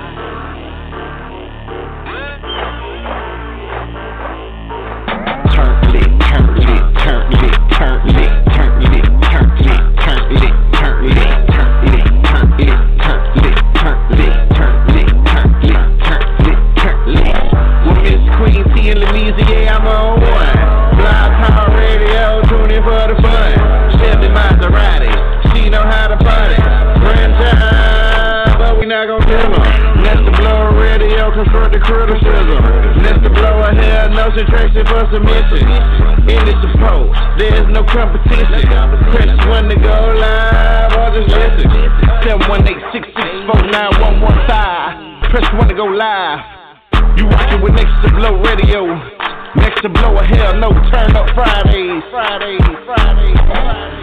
Turn lit, turn lit, turn lit, turn lit, turn lit, turn lit, turn lit, turn lit, turn lit, turn lit, turn lit, turn lit, turn lit, turn lit, turn lit, turn lit. With Miss Queen T and Louisa, yeah, I'm on one. Blog Talk Radio, tune in for the fun. Chevy Maserati, she know how to party. Franchise, but we not gon' kill her. That's the Blow Radio, constructive criticism. That's the blower hair, no subtraction for submission. In this approach, there's no competition. Press one to go live, or just listen. seven one eight, six six four, nine one one five. Press one to go live. You rockin' with Next to Blow Radio. Next to Blow a hell no, turn up Fridays, Fridays, Fridays, Fridays.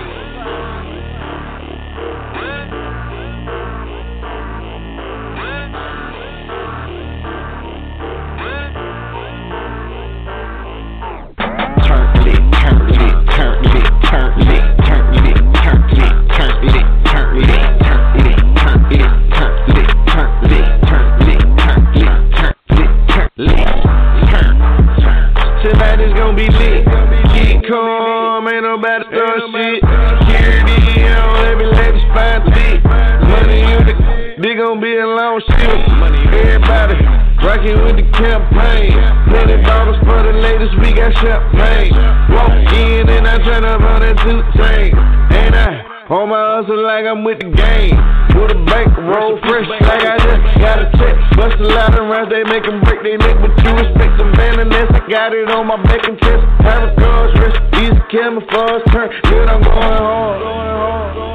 Turn lit, turn lit, turn lit, turn lit, turn lit, turn lit, turn lit, turn lit, turn lit, turn lit, turn lit, turn lit, turn lit, turn lit, turn lit, turn lit, turn, turn. Tonight is gonna be lit. Keep calm, ain't nobody throw shit. Security on every lady's fine thick. Money in the, they gon' be a long shit. Everybody rockin' with the campaign. Plenty bottles for the ladies, we got champagne. Walk in and I turn up on that two-tank. Ain't I on my hustle like I'm with the game. With a bank roll fresh like I just got a check. Bust a lot of rounds, they make them break they neck. But you respect some vanity, I got it on my back and chest. Have a cars rest, easy camouflage turn. Good, I'm going hard, going hard, going hard.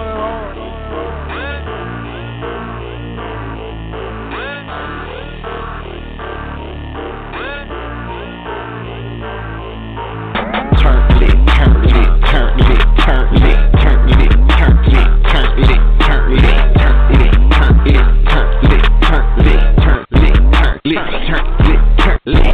Turn lit, turn lit, turn lit, turn lit, turn lit, turn lit, turn lit, turn lit, turn lit, turn lit, turn lit, turn lit, turn lit, turn lit, turn lit, turn lit.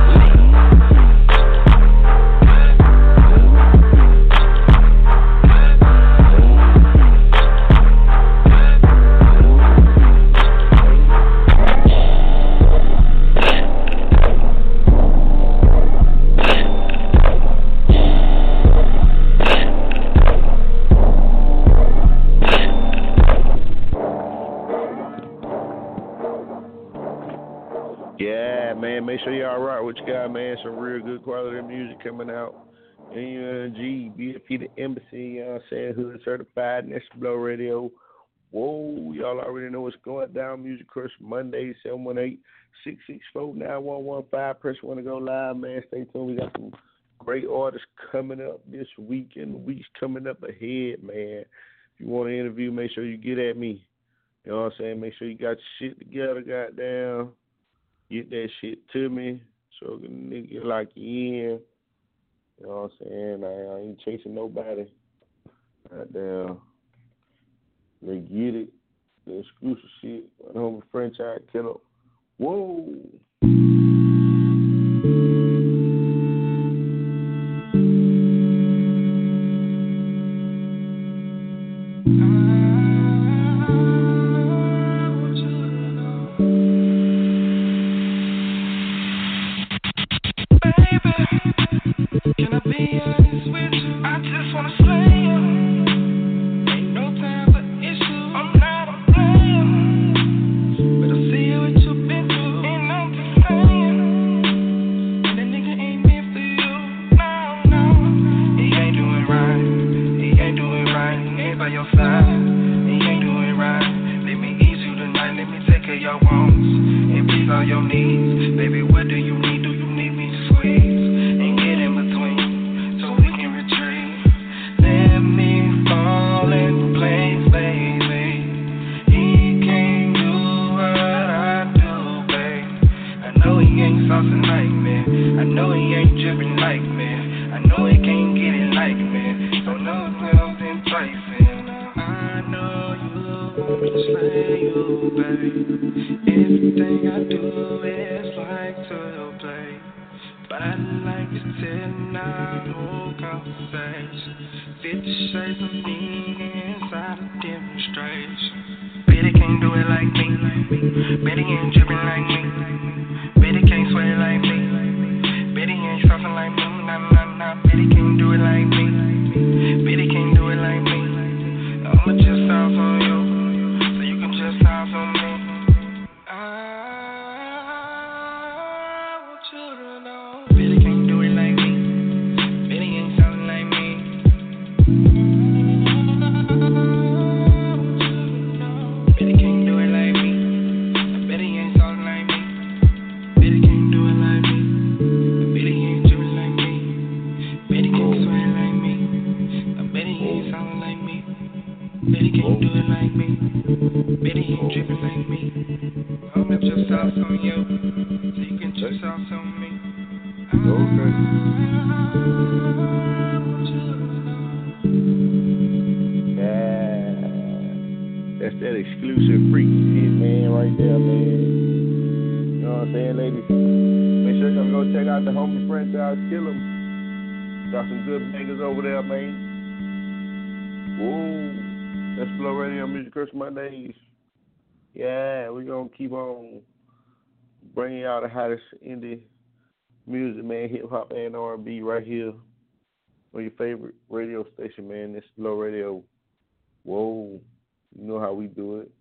Yeah, man, make sure y'all rock what you got, man. Some real good quality music coming out. N U N G, B F P, the Embassy, you know what I'm saying? Hood certified, Next Blow Radio. Whoa, y'all already know what's going down. Music Crush Monday, seven one eight, six six four, nine one one five. Press one to go live, man. Stay tuned. We got some great artists coming up this week and the weeks coming up ahead, man. If you want to interview, make sure you get at me. You know what I'm saying? Make sure you got your shit together, goddamn. Get that shit to me so the nigga like you in. You know what I'm saying? I, I ain't chasing nobody. Goddamn. They get it. The exclusive shit. My homie Franchise Killer. Whoa. Can I be honest with you? I just wanna say all your needs. Baby, what do you need? Do you need me to squeeze and get in between so we can retreat? Let me fall in place, baby. He can't do what I do, babe. I know he ain't saucing like me. I know he ain't dripping like me. I know he can't get it like me. So no clothes enticing. I know you want me to slay you, babe. Everything I do is like to play. Body like it's telling our whole conversation. Fifty shades of me inside a demonstration. Betty can't do it like me. Betty ain't dripping like me. Betty can't sweat like me. Betty ain't saucing like me. Nah, nah, nah. Betty can't do it like me. Betty can't do it like me. I'ma just house on you, so you can just house on me. I want you to know. Betty can't do it like me. Betty ain't sounding like me. Betty can't do it like me. Betty ain't sounding like me. Betty can't do it like me. Betty ain't dripping like me. Betty can't sweat like me. Betty ain't sounding like me. Betty can't do it like me. Betty ain't dripping like me. I'ma just house on you, so you can just house on me. Okay. Yeah. That's that exclusive freak shit, man, right there, man. You know what I'm saying, ladies? Make sure y'all go check out the Homie Franchise Kill 'em. Got some good bangers over there, man. Whoa. That's Flow Radio Music Crush Mondays. Yeah, we're going to keep on bringing y'all the hottest indie music, man, hip-hop and R and B right here on your favorite radio station, man. This Flow Radio. Whoa. You know how we do it.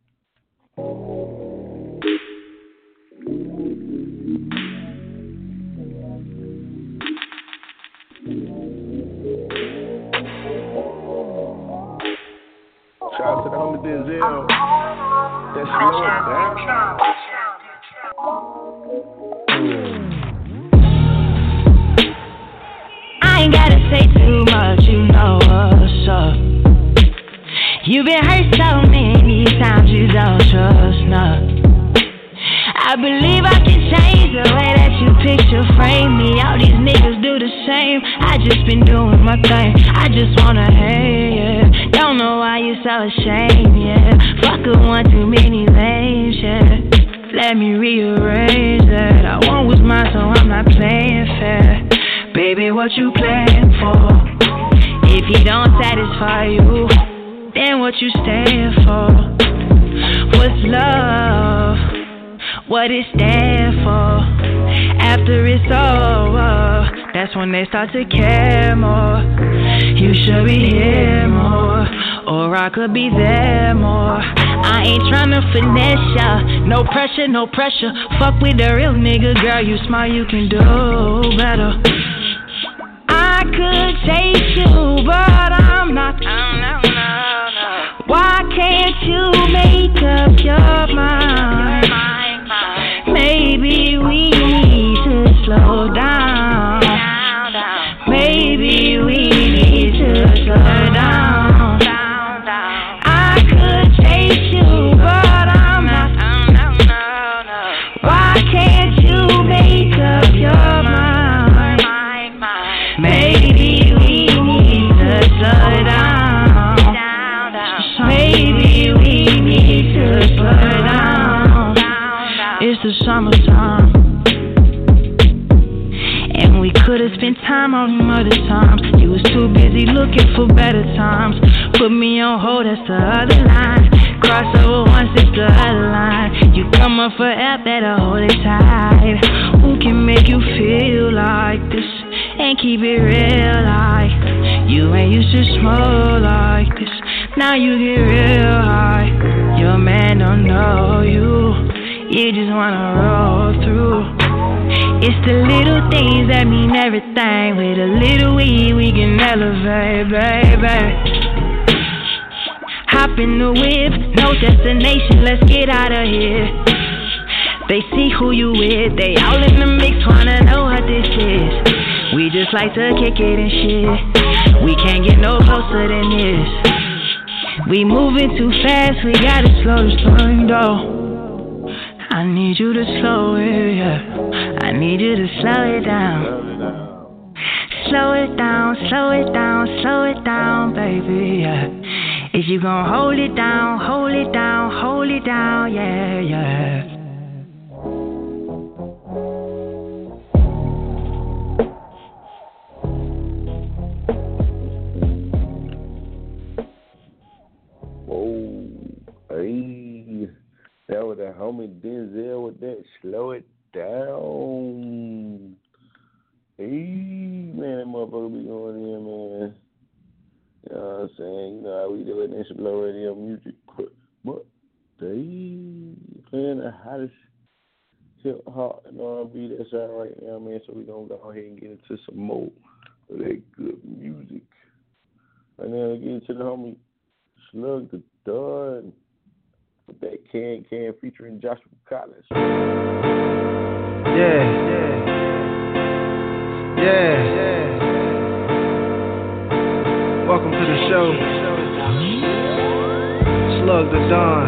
Shout out to the homie Denzel. That's slow it down. I ain't gotta say too much, you know what's up. You've been hurt so many times you don't trust nothing. I believe I can change the way that you picture frame me. All these niggas do the same. I just been doing my thing. I just wanna hate, yeah. Don't know why you so ashamed, yeah. Fuck a one too many lanes, yeah. Let me rearrange that. I want what's mine, so I'm not playing fair. Baby, what you playing for? If he don't satisfy you, then what you stand for? What's love? What it stand for? After it's over, that's when they start to care more. You should be here more, or I could be there more. I ain't tryna finesse ya. No pressure, no pressure. Fuck with a real nigga, girl. You smart, you can do better. I could chase you, but I'm not. Oh, no, no, no. Why can't you make up your mind? Maybe we need to slow down. Maybe we need to slow down. I could chase you, but I'm not. Why can't you make up your mind? Maybe we need to slow down. Maybe we need to slow down. It's the summertime, and we could've spent time on them other times. You was too busy looking for better times. Put me on hold, that's the other line. Cross over once, it's the other line. You come up for air, better hold it tight. Who can make you feel like this and keep it real like you ain't used to smoke like this? Now you get real high. Your man don't know you. You just wanna roll through. It's the little things that mean everything. With a little weed, we can elevate, baby. Hop in the whip, no destination, let's get out of here. They see who you with, they all in the mix, wanna know what this is. We just like to kick it and shit. We can't get no closer than this. We moving too fast, we gotta slow this thing down. I need you to slow it, yeah. I need you to slow it down. Slow it down, slow it down, slow it down, baby, yeah. If you gon' hold it down, hold it down, hold it down, yeah, yeah. Whoa, hey, that was that homie Denzel with that slow it down. Hey, man, that motherfucker be going in, man. You know what I'm saying? You know how we do it in Blow Radio music. But they playing the hottest hip hop and R and B that's out right now, man. So we gonna go ahead and get into some more of that good music. Right now, we get into the homie Slug the Don with that Can Can featuring Joshua Collins. Yeah, yeah. Yeah, yeah. Welcome to the show. Slug the Don.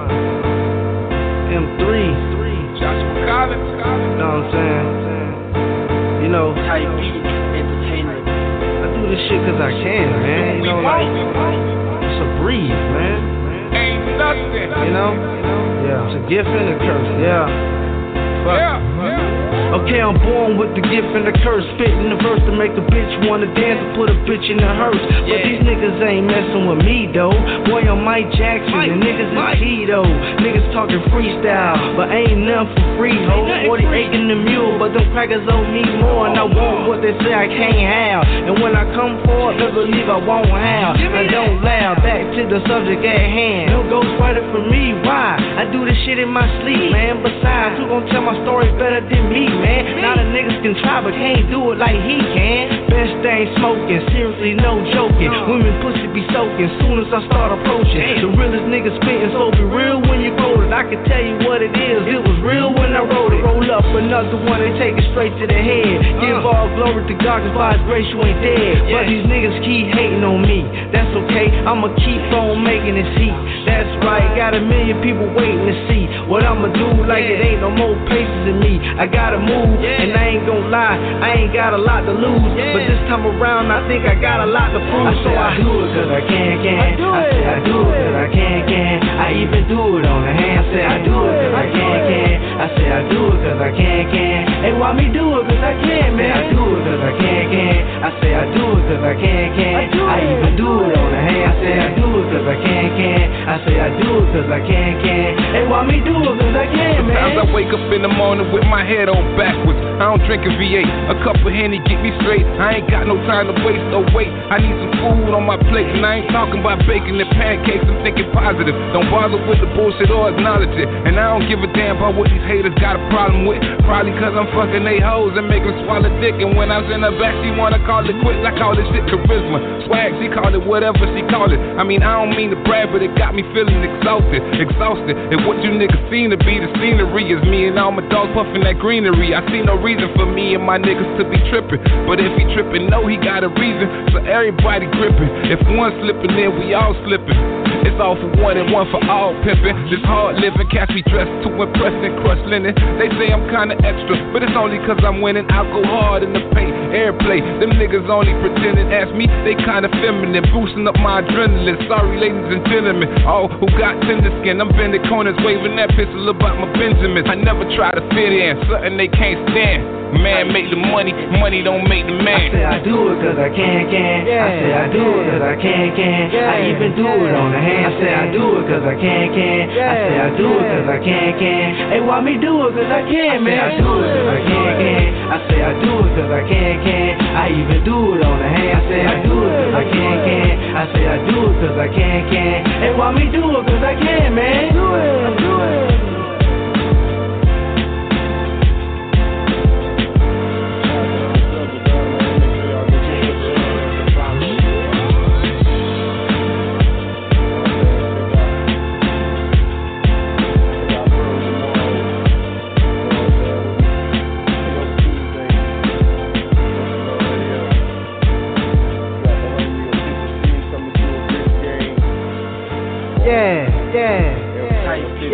M three. Joshua Collins. You know what I'm saying? You know, Type beat entertainment. I do this shit cause I can, man. You know, like, it's a breeze, man. Ain't nothing. You know? Yeah, it's a gift and a curse. Yeah. Fuck. Yeah, yeah. Okay, I'm born with the gift and the curse. Spitting the verse to make a bitch wanna dance and put a bitch in the hearse. But these niggas ain't messing with me though. Boy, I'm Mike Jackson and niggas is Tito. Niggas talking freestyle, but ain't nothing for free, ho. forty-eight in the mule, but them crackers owe me more. And I want what they say I can't have. And when I come forward, they believe I won't have. I don't laugh, back to the subject at hand. No ghostwriter for me, why? I do this shit in my sleep, man. Besides, who gon' tell my story better than me, man? Now the niggas can try, but can't do it like he can. Best thing smoking, seriously, no joking. Women pussy be soaking, soon as I start approaching. The realest niggas spitting, so be real when you quote it. I can tell you what it is, it was real when I wrote it. Roll up another one, they take it straight to the head. Give all glory to God, cause by his grace you ain't dead. But these niggas keep hating on me, that's okay, I'ma keep on making this heat. That's right, got a million people waiting to see what I'ma do, like it ain't no more paces in me. I gotta move, and I ain't gon' lie, I ain't got a lot to lose. But this time around, I think I got a lot to prove. So I do it cause I can, can. I say I do it cause I can, can. I even do it on the hand, say I do it cause I can, can. I say I do it cause I can, can. Hey, why me do it cause I can, man? I do it cause I can, can. I say I do it cause I can, can. I even do it on the hand, I say I do it cause I can, can. I say I do it cause I can, can. Hey, why me do it cause I can, man? Sometimes I wake up in the morning with my head on backwards. I don't drink a V eight, a cup of Henny get me straight. I ain't got no time to waste, oh wait, I need some food on my plate. And I ain't talking about bacon and pancakes, I'm thinking positive. Don't bother with the bullshit or acknowledge it. And I don't give a damn about what these haters got a problem with. Probably cause I'm fucking they hoes and make them swallow dick. And when I was in her back, she wanna call it quits. I call this shit charisma. Swag, she call it whatever she call it. I mean, I don't mean to brag, but it got me feeling exhausted, exhausted. And what you niggas seem to be, the scenery is me and all my dogs puffing that greenery. I see no reason for me and my niggas to be tripping. But if he tripping, no, he got a reason. So everybody gripping. If one slipping, then we all slipping. It's all for one and one for all pimping. This hard living, catch me dressed to impress and crush linen. They say I'm kinda extra, but it's only cause I'm winning. I'll go hard in the paint, airplay. Them niggas only pretending, ask me, they kinda feminine. Boosting up my adrenaline. Sorry, ladies and gentlemen, all who got tender skin. I'm bending corners, waving that pistol about my Benjamins. I never try to fit in, something they can't stand. Man make the money, money don't make the man. I say I do it cause I can, can. Yeah. I say I do it cause I can, can. Yeah. I even do it on the hand. I say I do it cause I can, can. Yeah. I say I do it cause I can, can. Hey, why me do it cause I can, man? I do it cause I can, can. I say I do it cause I can, can. I even do it on the hand. I say I do it cause I can, can. I say I do it cause I can, can. Hey, why me do it cause I can, man? Do it, I do it.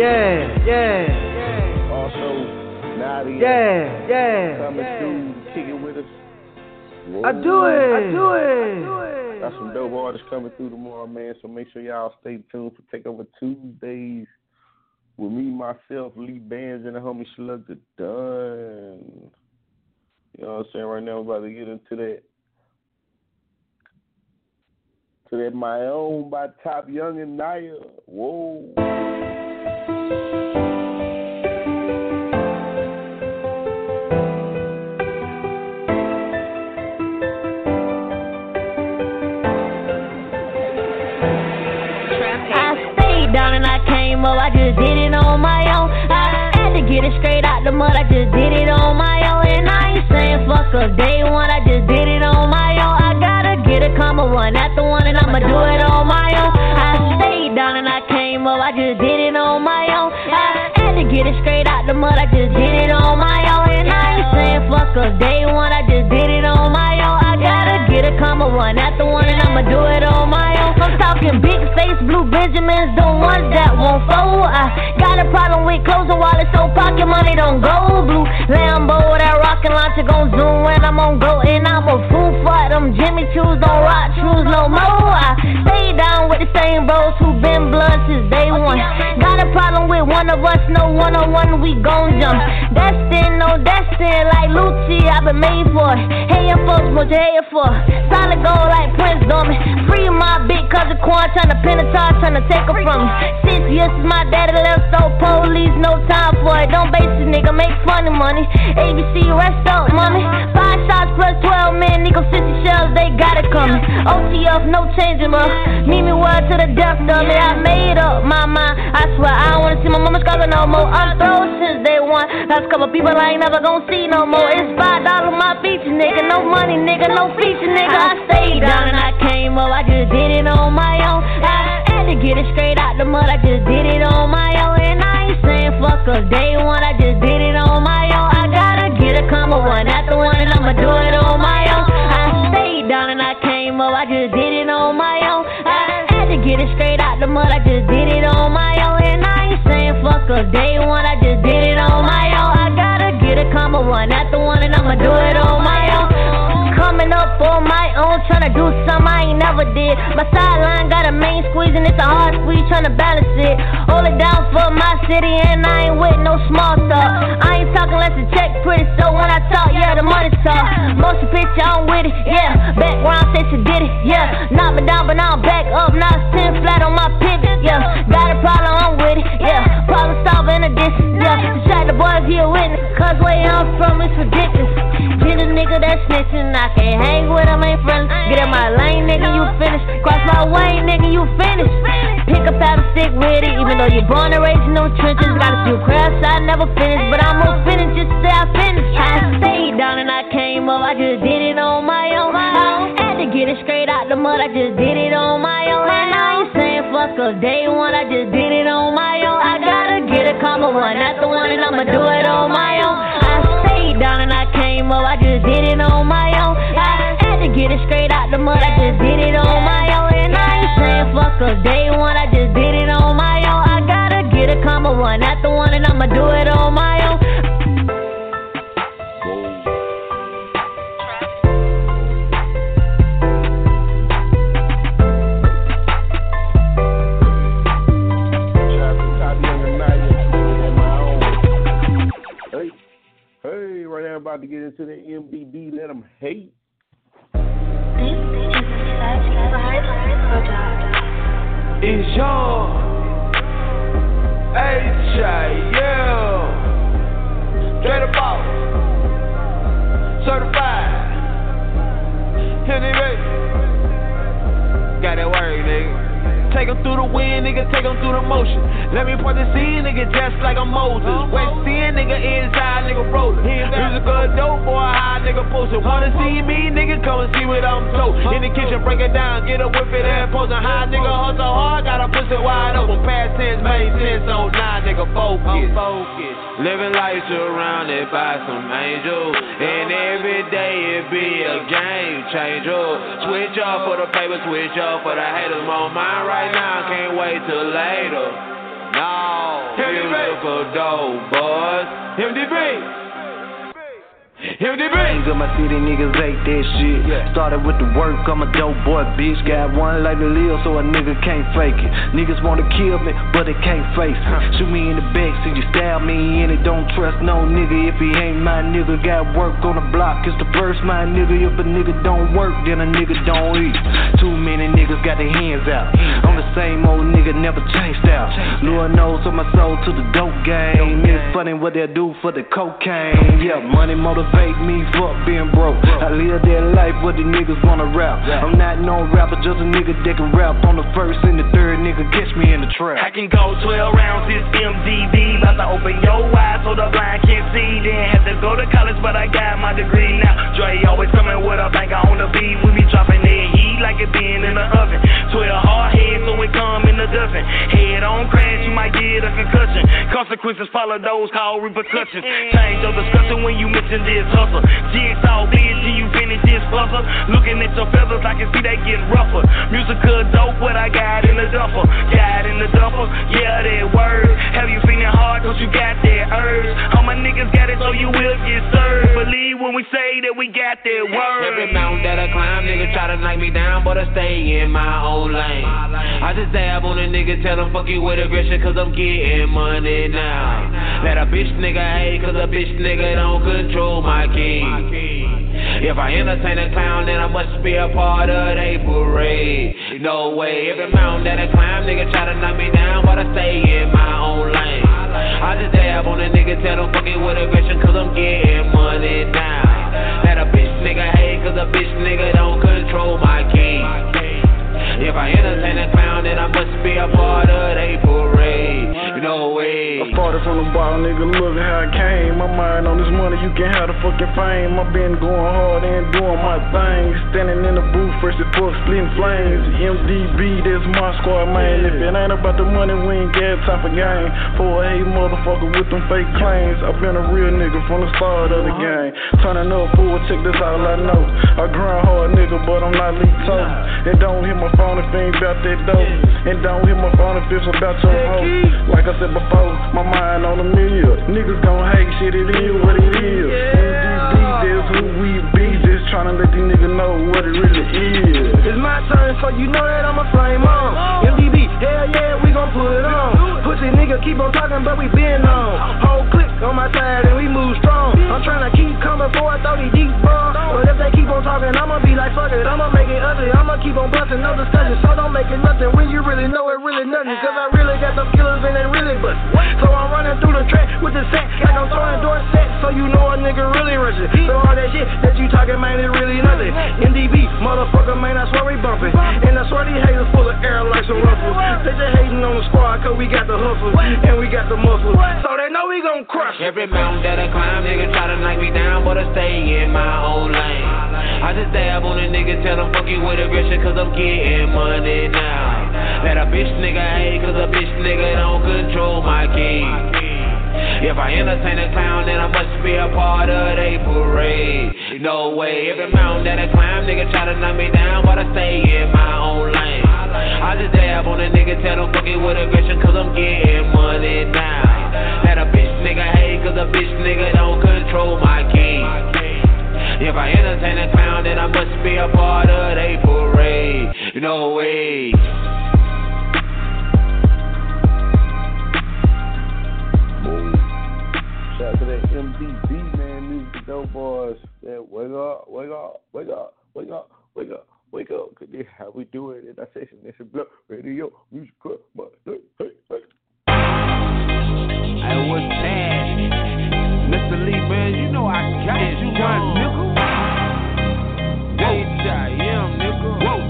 yeah, yeah. Also, Nadia. Yeah, yeah. Coming yeah. through, kicking with us. Whoa. I do it. I do it. Got some dope artists coming through tomorrow, man. So make sure y'all stay tuned for Takeover Tuesdays with me, myself, Lee Bands, and the homie Slug the Done. You know what I'm saying? Right now, I'm about to get into that. To that My Own by Top Young and Naya. Whoa. Down and I came up, I just did it on my own. I had to get it straight out the mud, I just did it on my own. And I ain't saying fuck up day one, I just did it on my own. I gotta get a comma one after one, and I'ma do it on my own. I stayed down and I came up, I just did it on my own. I had to get it straight out the mud, I just did it on my own. And I ain't saying fuck up day one, I just did it on my own. I gotta get a comma one after one, and I'ma do it on my own. I'm talking big face, blue Benjamins, the ones that won't fold. I got a problem with closing wallets, so pocket money don't go blue. Lambo, that rocket launcher gon' zoom when I'm on go. And I'm a fool for them Jimmy Choos, don't rock shoes no more. I stay down with the same bros who been blood since day one. Got a problem with one of us, no one on one, we gon' jump. Destin, no destin, like Lucci, I been made for it. Hey, your folks, what you here for? Solid gold like Prince Dorman. Free my big cousin Quan, tryna pin a tar, tryna take her from me. Six years since my daddy left, so police, no time for it. Don't base this nigga, make funny money. A B C, rest up, mommy. Five shots plus twelve men, Nico sixty shells, they got it coming. O T F, no changing, bro. Meet me word to the death of me. I made up my mind. I swear I don't wanna see my mama struggle no more. I'm thrown since day one. Last couple people I ain't never gonna see no more. It's five dollars my feature, nigga. No money, nigga. No feature, nigga. I stayed down and I came up. I just did it on my own. I had to get it straight out the mud. I just did it on my own. And I ain't saying fuck up day one. I just did it on my own. I gotta get a comma one after one, and I'ma do it on my own. I stayed down and I came up. I just did it on my own. I had to get it straight out the mud. I just did it on my own. And I ain't saying fuck up day one. I just did it on my own. I gotta get a comma one after one, and I'ma do it on my own. Coming up on my own, tryna do something I ain't never did. My sideline got a main squeeze and it's a hard squeeze, tryna balance it. Hold it down for my city and I ain't with no small talk. I ain't talking less than check pretty, so when I talk, yeah, the money talk. Motion picture, I'm with it, yeah. Background say she did it, yeah. Knock me down, but now I'm back up. Now it's ten flat on my pivot, yeah. Got a problem, I'm with it, yeah. Problem solving a distance, yeah. Distract the boys here with it, cause where I'm from is ridiculous. Get a nigga that's snitching, I can't hang with him, ain't friendly. Get in my lane, nigga, you finished. Cross my way, nigga, you finished. Pick up how to stick with it, even though you're born and raised in no trenches. Got a few crafts I never finished, but I'm gonna finish, just say I finished. I stayed down and I came up, I just did it on my own. I had to get it straight out the mud, I just did it on my own. And I ain't saying fuck up day one, I just did it on my own. I gotta get a comma one after one, and I'ma do it on my own. I stayed down and I came up, I just did it on my own. I had to get it straight out the mud, I just did it on my own. And I ain't saying fuck up day one, I just did it on my own. I gotta get a comma one after one, and I'ma do it on my own. Hey, right now I'm about to get into the M B B, let them hate. It's your H I L Straight up off Certified Anyway Got that word, nigga. Take them through the wind, nigga, take them through the motion. Let me point the scene, nigga, just like I'm Moses. West End, nigga, inside, nigga, rolling. Musical dope, boy, high, nigga, posted. Wanna see me, nigga, come and see what I'm so. In the kitchen, break it down, get a whip it and posting. High, nigga, hustle hard, got a pussy wide open. Past tense, main sense, on nine, nigga, focus. focus. Living life surrounded by some angels. And every day it be a game changer. Switch up for the paper, switch up for the haters. My mind right now, can't wait till later. No. Hell liquor dough, boys. M D B. M D B. Nigga, my city niggas ate that shit. Started with the work, I'm a dope boy, bitch. Got one life to live, so a nigga can't fake it. Niggas wanna kill me, but they can't face it. Shoot me in the back, so you stab me in it. Don't trust no nigga if he ain't my nigga. Got work on the block, it's the first my nigga. If a nigga don't work, then a nigga don't eat. Too many niggas got their hands out. I'm the same old nigga, never changed out. Lord knows on my soul to the dope game. It's funny what they do for the cocaine. Yeah, money motivate me, fuck being broke. I live that life where the niggas wanna rap. I'm not no rapper, just a nigga that can rap. On the first and the third nigga, catch me in the trap. I can go twelve rounds, it's M D B. About to open your eyes so the blind can't see. Didn't have to go to college, but I got my degree now. Dre always coming with a banger on the beat. We be dropping that heat like it being in the oven. twelve hard heads, so it come in a dozen. Head on crash, you might get a concussion. Consequences follow those called repercussions. Change your discussion when you mention this hustle. Jigsaw bitch, till you finish this puzzle. Looking at your feathers, I can see they getting rougher. Musical dope, what I got in the duffel. Got in the duffel, yeah, that word. Have you feeling hard, cause you got that urge. All my niggas got it, so you will get served. Believe when we say that we got that word. Every mountain that I climb, nigga try to knock me down, but I stay in my own lane. I just dab on a nigga, tell him fuck you with aggression, cause I'm getting money now. Let a bitch nigga hate, cause a bitch nigga don't control my king. If I entertain a clown, then I must be a part of they parade. No way, every mountain that I climb, nigga try to knock me down, but I stay in my own lane. I just dab on a nigga, tell him fuck you with aggression, cause I'm getting money now. Let a bitch nigga hate, cause a bitch nigga don't control my king. If I entertain a clown, then I must be a part of they parade. No way. I started from the bottom, nigga, look at how I came. My mind on this money, you can have the fucking fame. I been going hard and doing my thing. Standing in the booth, first it fuck splitting flames. M D B, that's my squad, man. If it ain't about the money, we ain't got time for game. For a hate motherfucker with them fake claims. I've been a real nigga from the start of the game. Turning up full check, that's all I know. I grind hard, nigga, but I'm not leak-toe. And don't hit my phone if it ain't about that dope. And don't hit my phone if it's about your hoe. Like I said before, my mind on a million. Niggas gon' hate shit, it is what it is. M D B, that's who we be. Just tryna let these niggas know what it really is. It's my turn, so you know that I'ma flame on. M D B, hell yeah, we gon' put it on. Pussy nigga keep on talking, but we been on. Whole click on my side and we move strong. I'm tryna keep coming for a thirty deep, bro. But if they keep on talking, I'ma be like, fuck it, I'ma make it ugly. I'ma keep on busting, no discussion, so don't make it nothing. When you really know it, really nothing. Cause I really got the killers and they really bustin'. So I'm running through the track with the sack, like I'm throwing door sets, so you know a nigga really rushing. So all that shit that you talking, man, it really nothing. M D B, motherfucker, man, I swear we bumping. And I swear these haters full of air like some ruffles. They just hating on the squad, cause we got the hustle, and we got the muscle. So they know we gon' crush. Every mountain that I climb, nigga try to knock me down, but I stay in my own lane. I just dab on a nigga, tell him fuck you with aggression, cause I'm getting money now. Let a bitch nigga hate, cause a bitch nigga don't control my king. If I entertain a clown, then I must be a part of they parade. No way, every mountain that I climb, nigga try to knock me down, but I stay in my own lane. I just dab on a nigga, tell him fuck it with aggression, cause I'm getting money now. Let a bitch nigga hate, cause a bitch nigga don't control my king. If I entertain a clown, then I must be a part of they parade. No way. Shout out to that M D B, man, music dope boys. That wake up, wake up, wake up, wake up, wake up, wake up. Cause this how we do it in our session. This is Blood Radio Music Club. Hey, hey, hey. Hey, what's that? Mister Lee, man, you know I got you, one nickel. H I M, nigga. Whoa.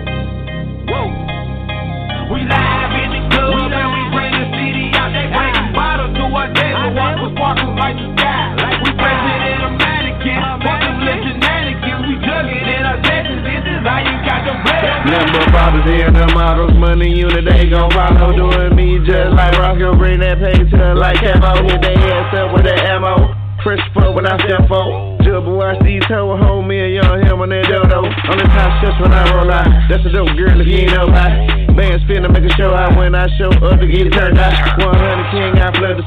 Whoa. We live in the club and we bring the C D out. They bring bottles to our table. Walk with sparkles like the sky. Like we president of mannequin. Fuck them little shenanigans. We dug it in our sessions. This is how you got the bread. Number bottles here, the models, money unit, they gon' follow. Doing me just like Rocco, bring that pay to like camo. Hit they ass up with the ammo. Fresh fuck when I step forward. Jubba watch these hoe, hold me a young him on that dodo. On the top steps when I roll out. That's a dope girl if you ain't know about. Man spinning, make a show out when I show up to get it turned out. one hundred king, I flood the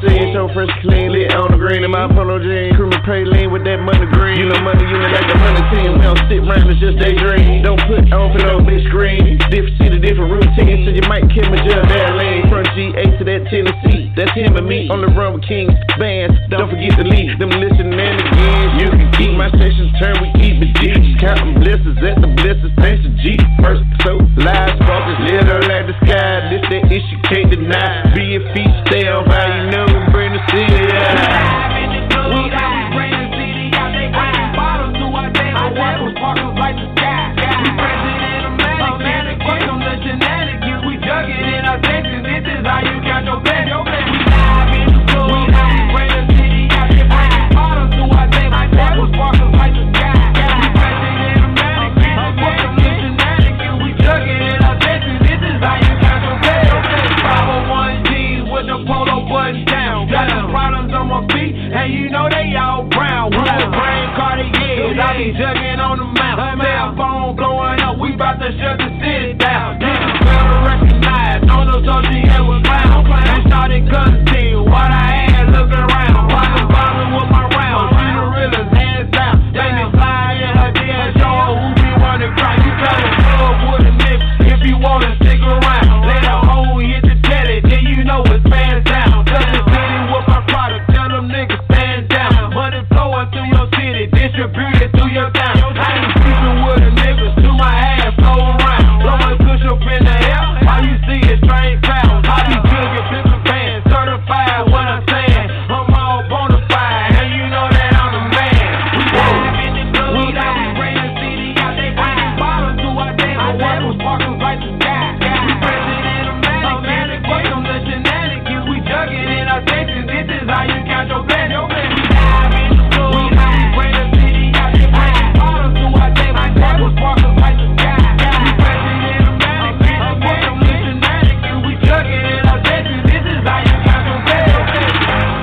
fresh, clean, lit on the green. In my polo jeans, cream and praline with that money green. You know money unit like the money team. We don't sit round, it's just they dream. Don't put on for no big screen. Different city, different routine, so you might kill me just that lane. Front G A to that Tennessee. That's him and me on the run with Kings bands. Don't forget to leave them listening again. You can keep my sessions turn, we keep it deep. Counting blisters at the blisters, thanks to G. First, so live sparkers, little like the sky. This that issue can't deny. Be your feet, stay on fire, you know we bring the city out. We got we bring the city out. They bring bottles to our table. Water sparkles like the sky. We president of Atlantic. Fuck them the shenanigans. We dug it in our Texas. This is how you got your bed. We live in the club. We bring the city out. They bring bottles to our table. Water sparkles like the sky. We president of Atlantic. Fuck them the shenanigans. We dug it in our Texas. This is how you got your bed. five oh one G's with the polo button down. Got the problems on my feet, and you know they all brown. We with brain Cartiers, I be jugging on the mount. Cell phone blowing up, we bout to shut the city down. Niggas better recognize, on the social yeah with clown. And started gun team, while I had looking around. Pocket bombing with my rounds, we the realest, hands down. They can slide in her D S, show her who be running crowd. You gotta club with a nigga if you wanna stick around. Let a hoe hit the telly, then you know it's fans down. Touch the city with my product, tell them niggas stand down. Money flowing through your city, distributed through your town. I ain't sleeping with a nigga, to my ass, blow around. Blowing push up in the air, all you see is strange clouds. I be jugging, flipping pants, certified what I'm saying. I'm all bona fide, and you know that I'm the man. We live in the club, we live, we bring the city out. They bring bottles to our table, water sparkles like the sky. We president of Atlantic, fuck them the shenanigans. We jugging in our Texas, this is how you count your blessings. We live in the club, we live, we bring the city out. They bring bottles to our table, water sparkles like the sky. We president of Atlantic, fuck them the shenanigans. We jugging in our Texas, this is how you count your blessings.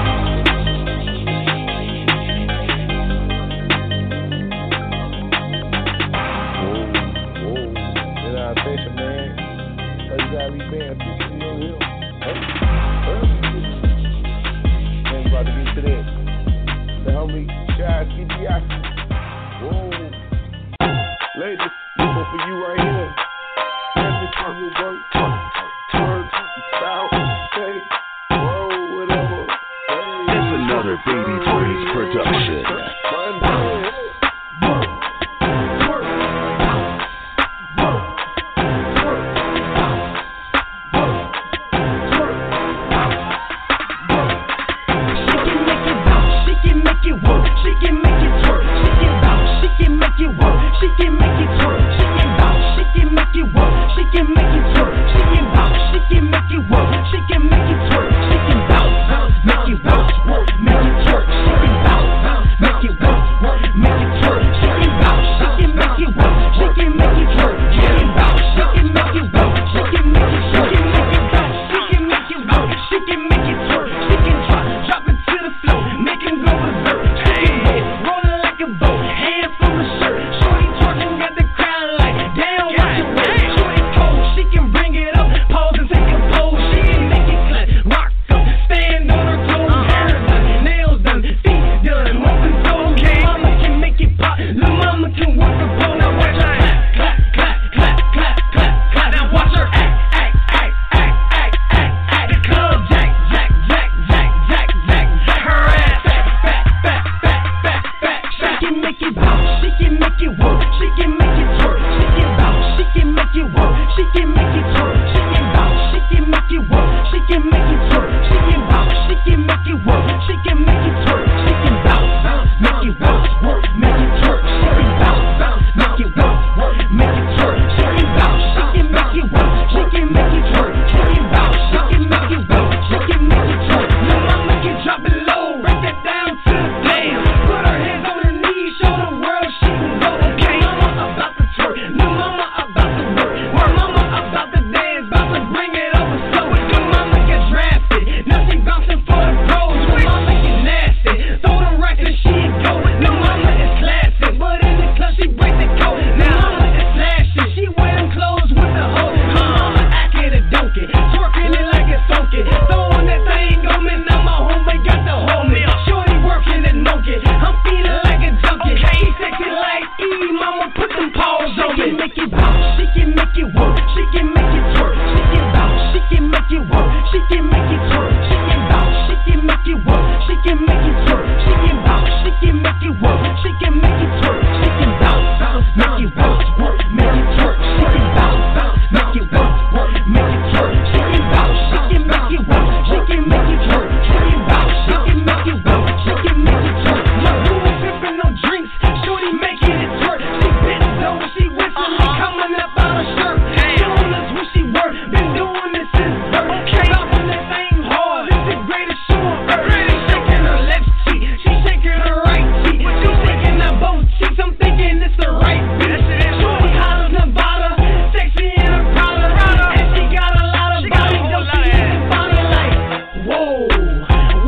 In our session, man. That's gotta be paying fifty on him. Man, about to get to that. The homie, Chad Kibiaki. Whoa. Ladies, this one for you right here. Let me see you work. Twerk, style, say, whoa, whatever. Hey. It's another Baby Freeze production. Monday. Make it work,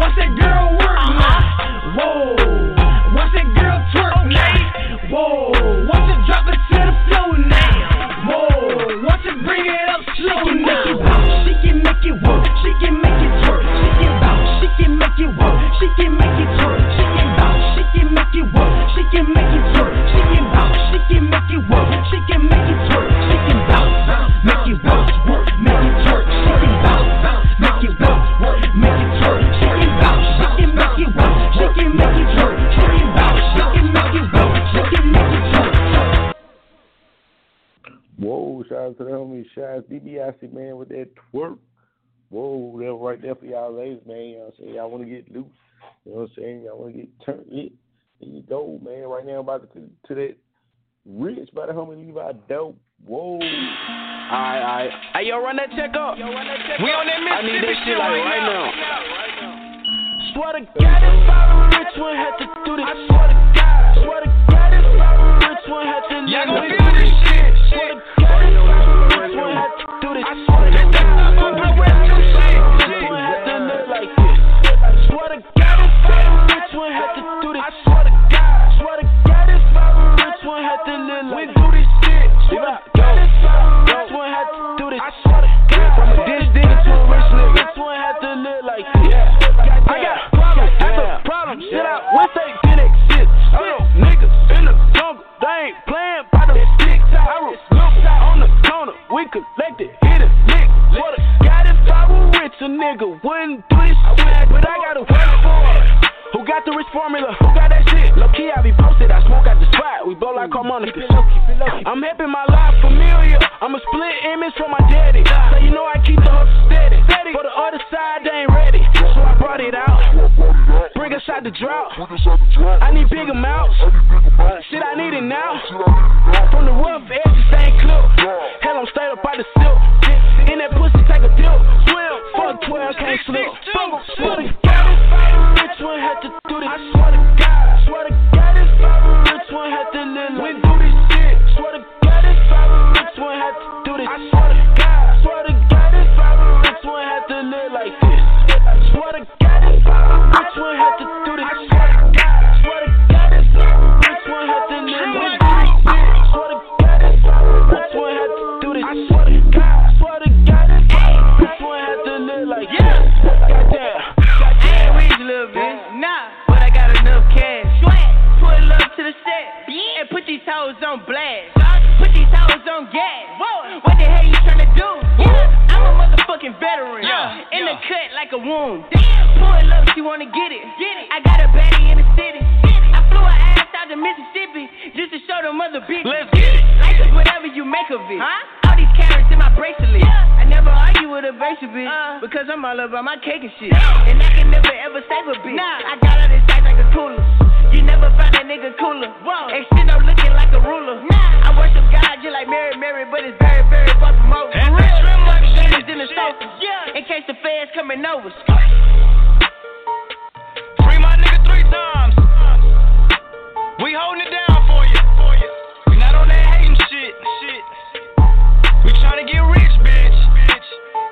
Watch that girl work now. Whoa. Watch that girl twerk now. Whoa. Watch her drop it to the floor now. Whoa. Watch her bring it up slow now. She can make it work. She can make it twerk. She can bounce. She can make it work. She can make it twerk. She can bounce. She can make it work. She can make it twerk. She can bounce. She can make it work. She can make it twerk. She can bounce. Make it work. Make it twerk. She can bounce. Make it work. Make it twerk. She can bounce. She can make it work. She can make it twerk. She can bounce. She can make it work. She can make it twerk. Whoa, shout out to the homie, shout out to D B I C, man, with that twerk. Whoa, that right there for y'all ladies, man. You know what I'm saying? Y'all want to get loose. You know what I'm saying? Y'all want to get turned lit. There you go, man. Right now, about to, to that Rich by the homie Levi Dope. Whoa. Alright, alright. Hey, yo, run that check up. Yo, run that check we up. On that Mississippi I need that shit like right now. Right now. Swear to God, if I were a rich one, had to do this. I swear to God. Swear to God, if I were a rich one, had to do this. Y'all gonna do this shit. Swear to God, if I were a rich one, had to do this. I swear to God, if I were a rich one, had to live like this. Swear to God, if I were a rich one, had to do this. I swear to God. Swear to God, if I were a rich one, had to live like this. We do this shit. Swear to God, if I were a rich one, had to do this. I swear to God. From a ditch digger to a rich nigga, rich one had to live like this. I got problems after problems. Shit out once they didn't exist. Still niggas in the jungle, they ain't playing by the sticks. I was on the corner, we collected, hit a lick. Swear to God, if I were rich, a nigga wouldn't do this shit. But I gotta work for it. Who got the rich formula? Who got that shit? Low key, I be posted. I smoke out the spot. We blow like harmonicas. I'm helping my life familiar. I'm a split image from my daddy. So you know I keep the hustle steady. For the other side, they ain't ready. So I brought it out. Bring us out the drought. I need big amounts. Shit, I need it now. From the rough edges, they ain't clip. Hell, I'm straight up by the silk. In that pussy, take a dip. Swim. Fuck twelve, can't slip. Swear to God, if I were rich one, had to do this. I swear to God. Swear to God, if I were rich one, had to live like we do this shit. Swear to God, if I were rich one, had to do this. I swear to God. Swear to God, if I were rich one, had to live like this. Swear to God, if I were rich one, had to do this. I swear to God. Swear to God, if I were rich one, had to live like this. Swear to God, if I were rich one, had to do this. I swear to God. Swear to God, if I were rich one, had to live like this. Goddamn. I ain't rich, little bitch. Nah, but I got enough cash. Pull up to the set and put these hoes on blast. Put these hoes on gas. What the hell you tryna do? I'm a motherfucking veteran. In the cut like a wound. Pull up, she wanna get it. I got a baddie in the city. I flew her ass out to Mississippi just to show them other bitches. Let's get it. Like it's whatever you make of it. All these carrots in my bracelet. I never argue with a basic bitch because I'm all about my cake and shit. And I can never ever save a bitch. I got all this ice like a cooler. You never find a nigga cooler. Whoa. And shit no looking like a ruler. Nah. I worship God just like Mary, Mary, but it's very, very far from over. And real trim like shit in the sofa. Yeah. In case the feds coming over. Free my nigga three times. We holding it down for you. For you. We not on that hating shit. Shit. We trying to get rich, bitch. Bitch.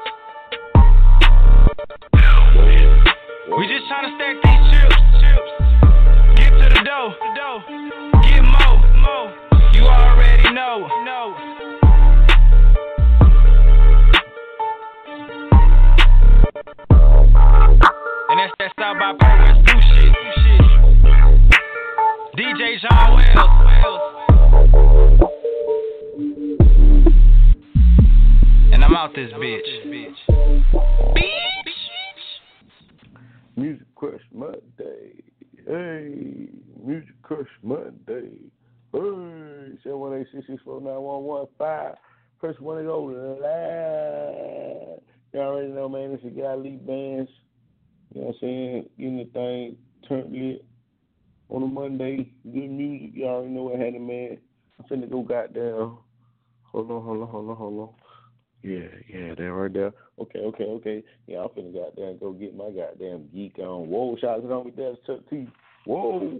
We just trying to stack these chips. Chips. Get to the dough. Dough. Get more. More. You already know. Know. And that's that South by Paris blue shit. shit. D J John Wells. And I'm out this bitch. Bitch. Music Crush Monday. Hey, Music Crush Monday. Hey, seven one eight, six six four, nine one one five. Press one to go live. You already know, man, it's a guy lead bands. You know what I'm saying? Getting the thing turned lit on a Monday. Good music. You already know what happened, man. I'm finna go goddamn. Hold on, hold on, hold on, hold on. Yeah, yeah, that right there. Okay, okay, okay. Yeah, I'm finna goddamn go get my goddamn geek on. Whoa, shout out to them with that Chuck T. Whoa.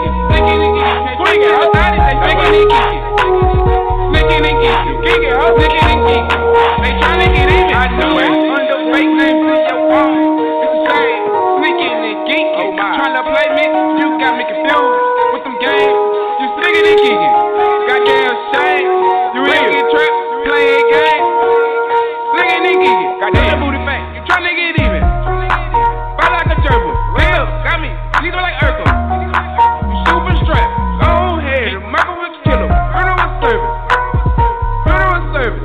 kicking, sneaking and kicking. Swing it, outside it, they sneaking and kicking. Sneaking and kicking, kicking, ho, sneaking and kicking. They tryna get even. I know it. Under fake name to your phone. It's the same. Sneaking and kicking. Tryna play me, you got me confused with them games. You sneaking and kicking. Goddamn shame. You ain't get trapped playing games. Sneaking and kicking. Goddamn booty fat. You tryna get even. Fight like a gerbil. Wake up, got me. These are like Urkel. You super strapped. Go ahead. Michael Rich Killer. Burn on service. Burn on service.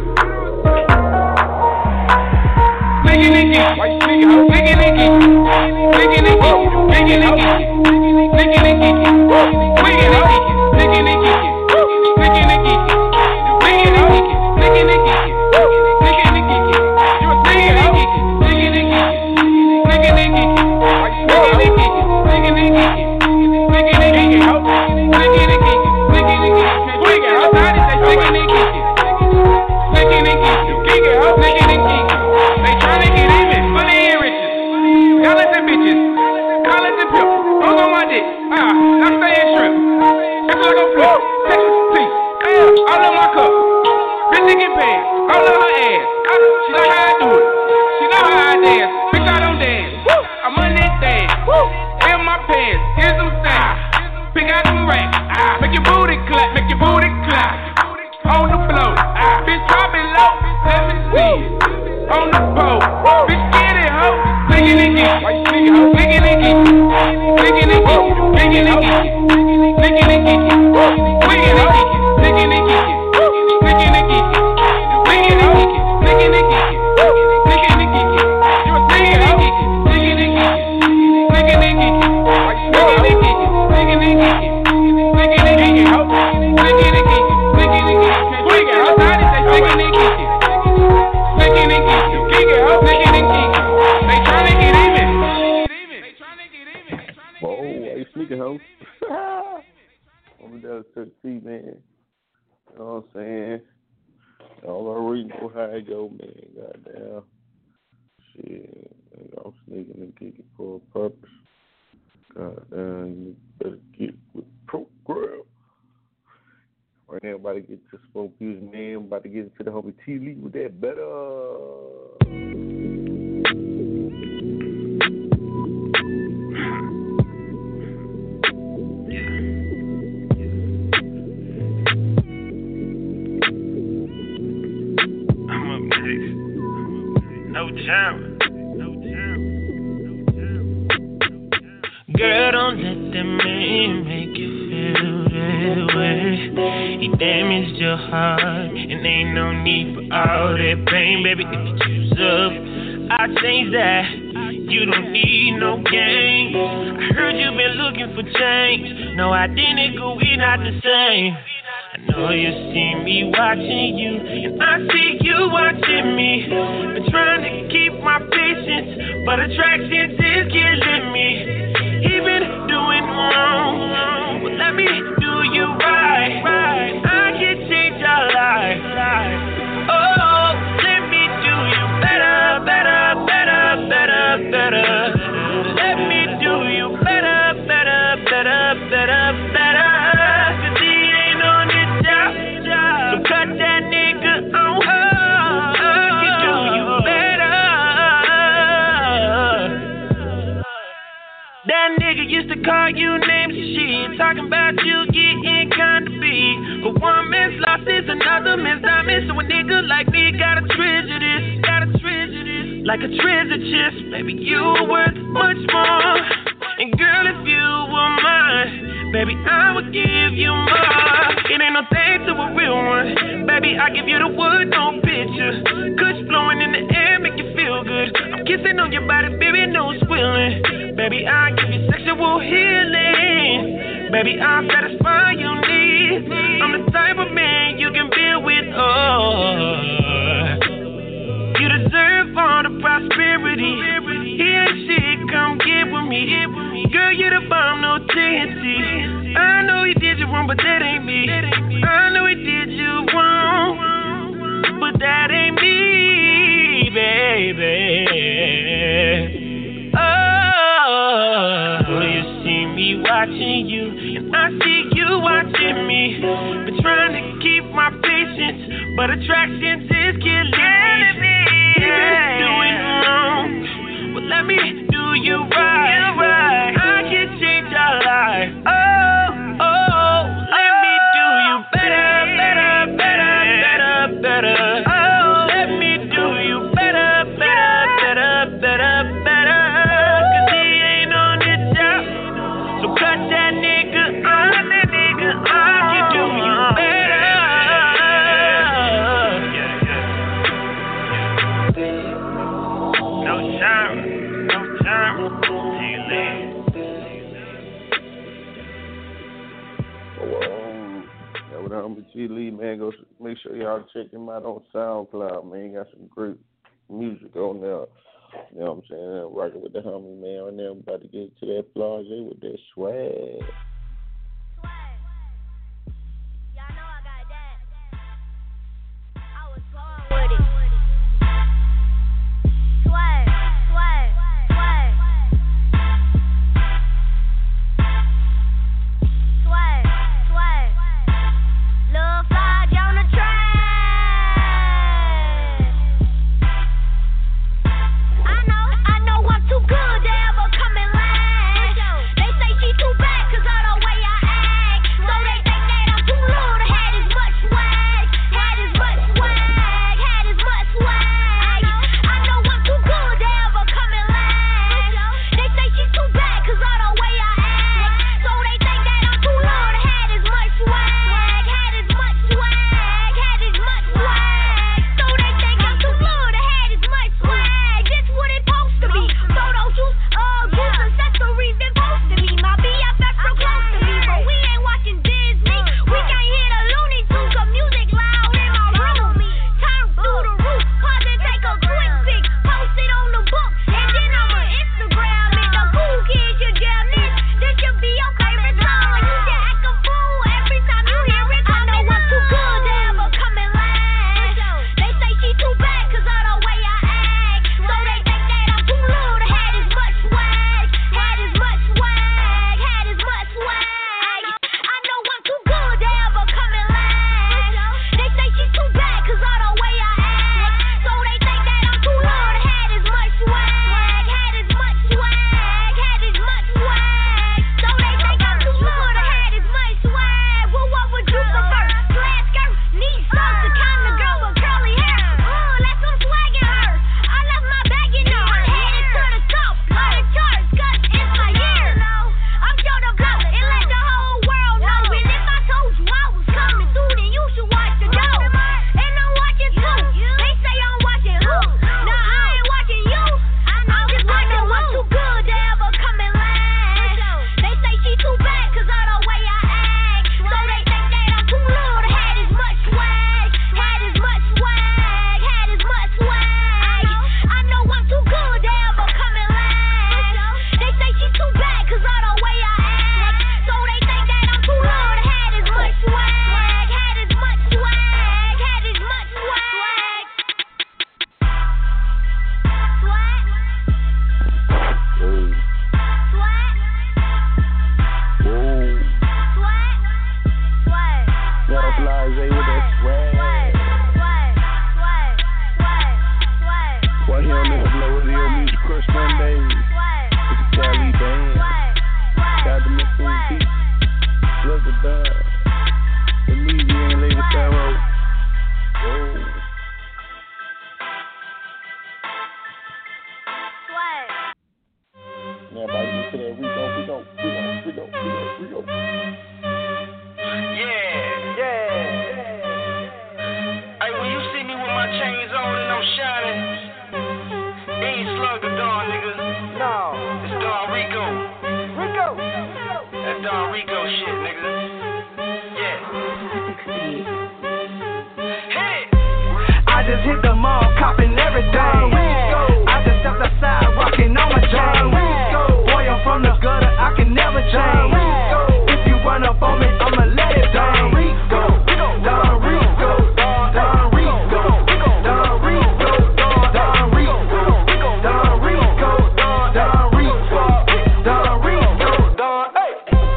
Sneaking and kicking. Why you sneaking? I'm sneaking and kicking. Sneaking and kicking. Sneaking and kicking. Sneaking and kicking. Sneaking and kicking. Sneaking and kicking. Sneaking and kicking. Sneaking and kicking. Sneaking and kicking. Sneaking and kicking. You a sneaking and kicking. Sneaking and kicking. Sneaking and kicking. Why you sneaking and kicking? Sneaking and kicking. Sneaking and kicking. Sneaking and kicking. Sneaking and kicking. Sneaking outside it, they sneaking and kicking. Sneaking and kicking. Kicking, ho, sneaking and kicking. They tryna get even. Money and riches. Dollars and bitches. College and pimp. Hold on my dick. Ah, now stay in shrimp. That's like a flip. Texas tea. All in my cup. Bitch get paid. All on her ass. She like how I do it. She know how I dance. Bitch, I don't dance. I'm on that dance. In my pants. Here's some sand. Pick out some racks. Make your booty clap. Make your booty clap. On the floor. Bitch, drop it low. Let me see it. On the pole. Bitch, get it, ho. Sneaking and geeking. Why you sneaking, ho? Sneaking and geeking. Sneaking and geeking. Sneaking and geeking. Sneaking and geeking. Sneaking and geeking. Sneaking and geeking. Sneaking and geeking. Sneaking and geeking. Sneaking and geeking. Sneaking and geeking. You a sneaking and geeking. Sneaking and geeking. Sneaking and geeking. Why you sneaking and geeking? Sneaking and geeking. Sneaking and geeking, ho. Sneaking and geeking. Sneaking and geeking. Sneaking outside it, they sneaking and geeking. Sneaking and geeking. Geeking, ho. Sneaking and geeking. They tryna get even. Whoa, why you sneaking, ho? I'm down to see, man. You know what I'm saying? Y'all already know how I go, man. Goddamn. Shit. I'm sneaking and geeking for a purpose. Goddamn, you better get with the program. Right now, about to get to Smoke Music, man. About to get into the homie T Lee with that better. I'm up next. No jam. No jam. No jam. Girl, don't let that man make you feel that way. He damaged your heart, and ain't no need for all that pain, baby. If you choose up, I'll change that. You don't need no games. I heard you've been looking for change. No identical, we not the same. I know you see me watching you, and I see you watching me. Been trying to keep my patience, but attraction is killing me. Even doing wrong, well, let me do you right. I can change your life. Oh, let me do you better, better, better, better, better. Let me do you better, better, better, better, better. Cause he ain't on the job, so cut that nigga on her. I can do you better. That nigga used to call you names and shit, talking about you getting kinda big. But one man's loss is another man's diamond. So a nigga like me gotta treasure this, gotta treasure this like a treasure chest. Baby, you worth much more. And girl, if you were mine, baby, I would give you more. It ain't no thing to a real one. Baby, I give you the wood, no picture. Kush blowing in the air, make you feel good. I'm kissing on your body, baby, no squealing. Baby, I give you sexual healing. Baby, I'll satisfy your needs. I'm the type of man you can build with, oh. but attractions is killing me. Yeah. Doing wrong, but let me do you right. right. I can change your life. Oh, oh, let me do you better, better, better, better, better. Oh, let me do you better, better, better, better, better. Cause he ain't on the job, so cut that nigga off. That nigga off. I can do you better. No time, no time, G-Lee. Oh, um, that was Humble G-Lee, man. Go make sure y'all check him out on SoundCloud, man. He got some great music on there. You know what I'm saying? Rocking with the homie, man. On there, I'm about to get to that Flage with that swag.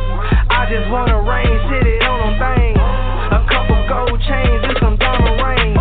Wanna rain, sit it on them things. A couple gold chains and some diamond rings.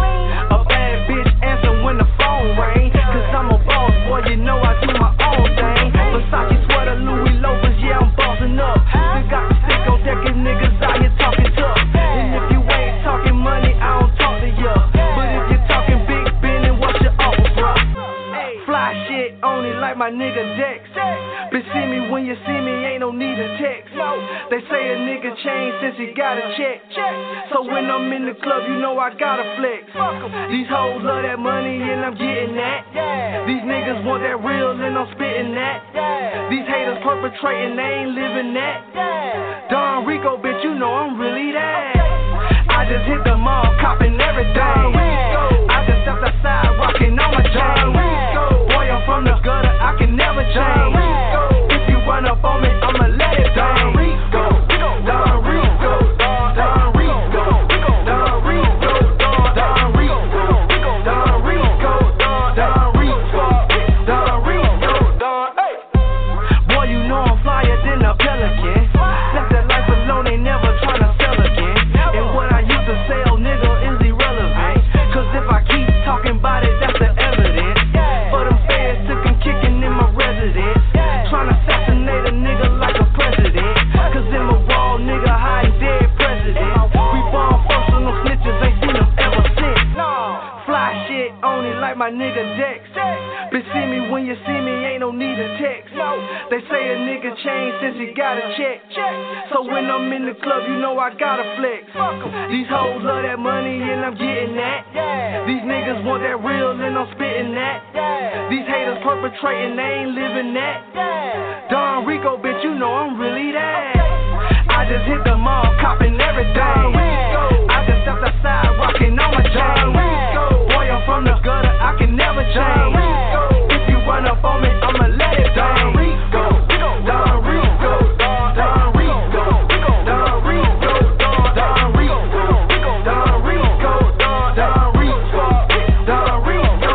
my nigga Dex. Bitch, see me when you see me, ain't no need to text. They say a nigga changed since he got a check. So when I'm in the club, you know I gotta flex. These hoes love that money and I'm getting that. These niggas want that real and I'm spitting that. These haters perpetrating, they ain't living that. Don Rico, bitch, you know I'm really that. I just hit the mall, copping everything. I just stepped outside, rocking on my chain. Boy, I'm from the gutter, I can never change. If you run up on me, I'ma let it down. Don Rico, Don Rico, Don Rico, Don Rico, Don Rico, Don Rico, Don Rico, Don Rico, Don. Boy, you know I'm flyer than a pelican. Left that life alone, they never tryna sell again. And what I used to sell, nigga, is irrelevant. Cause if I keep talking about it, that's the evidence. For them feds took and kicking in my residence. Tryna assassinate a nigga like a president. Cause in my wall, nigga, high dead president. We born first on them snitches, ain't seen them ever since. Fly shit on it like my nigga Dex. Bitch, see me when you see me, ain't no need to text. They say a nigga changed since he got a check. So when I'm in the club, you know I gotta flex. These hoes love that money and I'm getting that. These niggas want that real and I'm spitting that. These haters perpetrating, they ain't living that. Don Rico, bitch, you know I'm really that. I just hit the mall, copping everything. I just stepped outside, rocking on my chain. Boy, I'm from the gutter, I can never change. If you run up on me, I'ma let it down. Don Rico, Don Rico, Don Rico, Don Rico, Don Rico, Don Rico, Don Rico, Don Rico,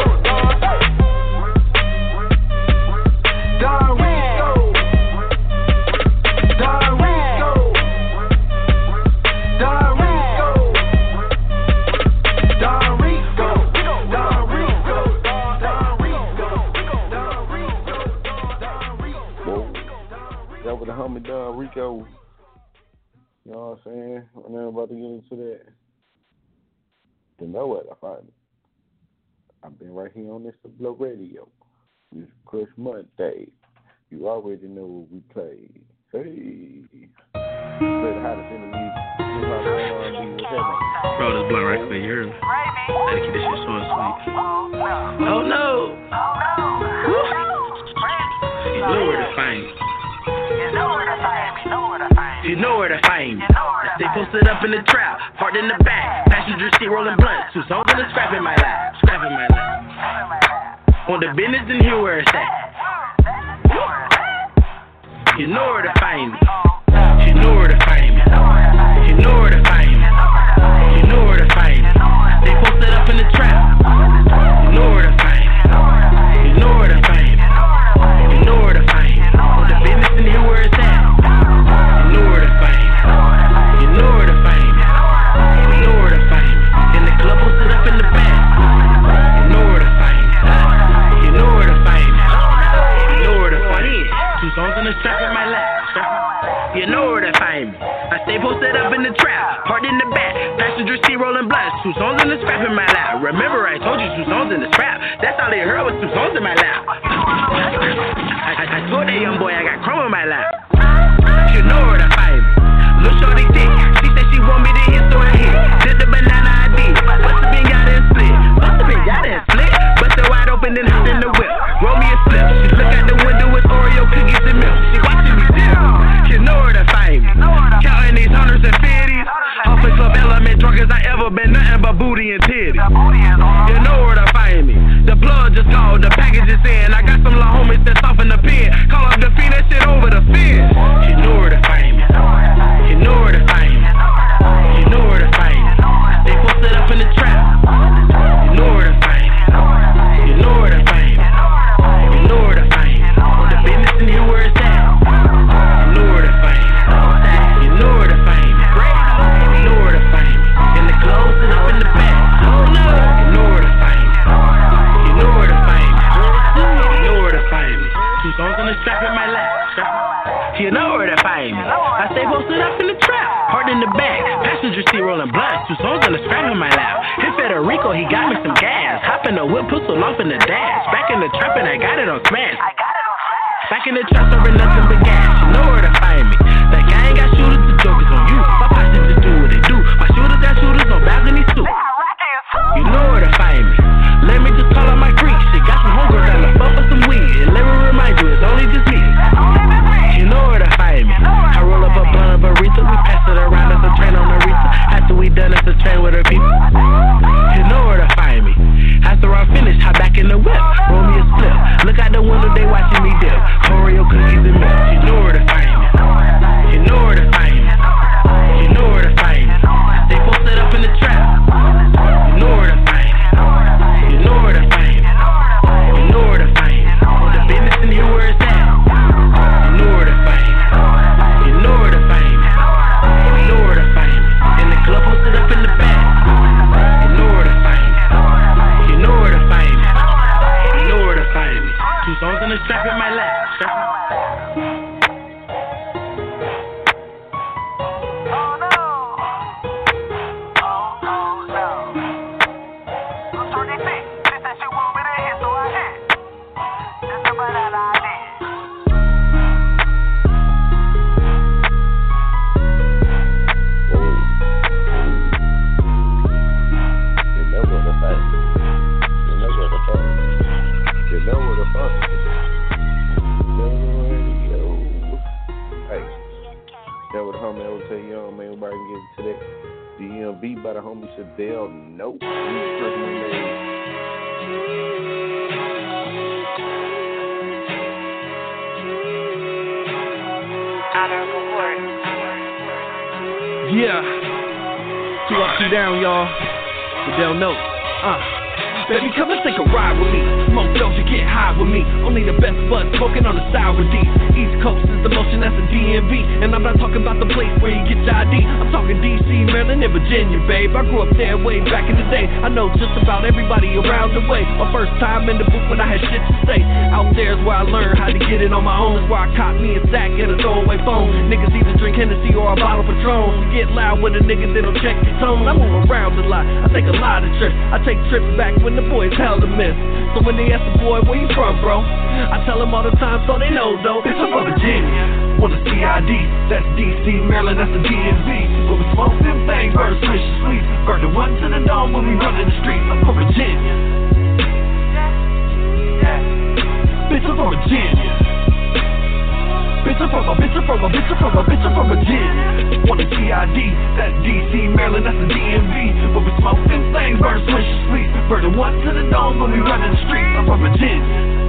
Don Rico, Don Rico, Don Rico, Don Rico, Don Rico, Don Rico, Whoa. That was the homie Don Rico. You know what I'm saying? And I'm about to get into that. To know what I find it. I've been right here on this Blow Radio. It's Crush Monday. You already know what we play. Hey. Play the hottest in the music. What's happening? Bro, this blunt right quick, you heard me? Gotta keep this shit short and sweet. Oh no! You know where to find me. You know where to find me. You know where to find me. I stay posted up in the trap, hard in the back. Passenger seat rolling blunts, two songs in the scrap in my lap. Scrap in my lap. On the business and here where it's at. You know where to find me. You know where to find me. You know where to find me. You know where to find me. They posted up in the trap. You know where to find me. You know where to find me. You know where to find me. On the business and here where it's at. You know where to find me. You know where to find me. You know where to find me. In the club posted up in the back. You know where to find me. You know where to find me. You know where to find me. Two songs in the strap in my lap. You know where to find me. I stay posted up in the trap, hard in the back. Passenger seat rolling blunts, two songs in the scrap in my lap. Remember I told you two songs in the scrap. That's all they heard was two songs in my lap. I, I, I told that young boy I got chrome in my lap. You know where to find me. Lil' shorty thick, she said she want me to hit, so I hit. Did the banana I did. Busta been got it split. Busta been got it split. Busted wide open and hopped in the whip. Roll me a slip. She look out the window with Oreo cookies and milk. She watching me dip. You know where to find me. Counting these hundreds and fifties. Off the club element, drunk as I ever been. Nothing but booty and titties. You know where to find me. The plug just called, the package is in. I got some little homies that's off in the pen. Call up the fiend, that shit over the fence. You know where to find me. You know where to find me. You know where to find me. They posted up in the trap. You know where to find me. You know where to find me. You know where to find me. On the business and here where it's at. You know where to find me. You know where to find me. You know where to find me. In the clothes and up in the back. You know where to find me. You know where to find me. You know where to find me. Two songs in the strap in my lap. You know where to find me. I stay posted up in the trap, hard in the back. Passenger seat rolling blunts, two songs in the scrap in my lap. Hit Federico, he got me some gas. Hop in the whip, pistol off in the dash. Back in the trap and I got it on smash. I got it on Back in the trap, serving nothing but gas. You know where to find me. That guy ain't got shooters, the jokers on you. My posse just do what they do. My shooters got shooters on balcony suit. You know where to find me. Let me just call out my creek shit. Got some homegirls down the fuck for some weed. And let me remind you, it's only just me. You know where to find me. I roll up a blunt of Aretha. We pass it around as a train on Aretha. After we done, it's a train with her people. You know where to find me. After I finish, hop back in the whip. Roll me a slip. Look out the window, they watching me dip. Oreo cookies and milk. You know where to find me. You know where to find me. You know where to find me. They posted up in the trap. You know where to find me. You know where to find me. You know where to find me. The business in here where it's at. You know where to find me. You know where to find me. You know where to find me. In the club posted up in the back. You know where to find me. You know where to find me. You know where to find me. Two songs on the strap in my lap. By the homie Chadell, nope. Yeah. Two up, two down, y'all. Chadell, nope. Uh. Baby, come and take a ride with me. Smoke those, you get high with me. Only the best bud smoking on the side with these. East Coast is the motion, that's a D M V. And I'm not talking about the place where you get your I D. I'm talking D C, Maryland, and Virginia, babe. I grew up there way back in the day. I know just about everybody around the way. My first time in the booth when I had shit to say. Out there is where I learned how to get it on my own. That's where I caught me a sack and a throwaway phone. Niggas either drink Hennessy or a bottle of Patron. You get loud with a nigga, they don't check your tone. I move around a lot, I take a lot of trips. I take trips back when the boys held a miss. So when they ask the boy, where you from, bro? I tell them all the time so they know, though. Bitch, I'm from Virginia. Want a C I D, that's D C, Maryland, that's the D M V. When we smoke them things, burn, swish, and sweet. Burn the one to the dawn when we run in the streets. I'm from Virginia. Bitch, I'm from Virginia. Bitch, I'm from a, bitch, I'm from a, bitch, I'm from a, bitch, I'm from Virginia. Want a C I D, that's D C, Maryland, that's the D M V. When we smoke them things, burn, swish, and sweet. Burn the one to the dawn when we run in the streets. I'm from Virginia.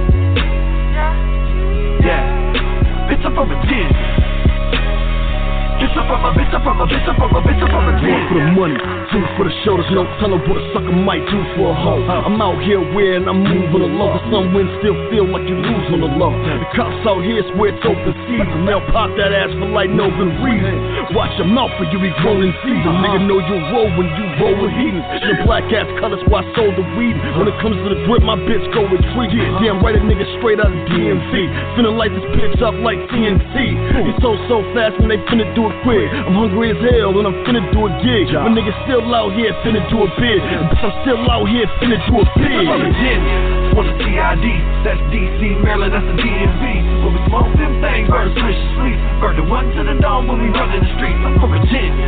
Yeah. Bitch, I'm from Virginia. Bitch, I'm from a, bitch, I'm from a, bitch, I'm from a, bitch, I'm from Virginia. One for the money, two for the shoulders, no telling what a sucker might do for a hoe. I'm out here wearing, I'm moving along. Some wins still feel like you lose on the low. The cops out here swear it's open season. They'll pop that ass for like no good reason. Watch your mouth or you be growing season. Nigga know you roll when you roll with heathens. Your black ass colors why I sold the weed. When it comes to the grip, my bitch go retreat. Damn right, a nigga straight out of D M V. Finna light this bitch up like T N T. It's so so fast when they finna do it quick. I'm hungry as hell and I'm finna do a gig. My nigga still out here finna do a bid. Bitch, I'm still out here finna do a bid. I'm from Virginia. Want a C I D, that's D C, Maryland, that's the D M V. When we smoke them things, burn, swish, and sleep. Burn the one to the dawn when we run in the streets. I'm from Virginia.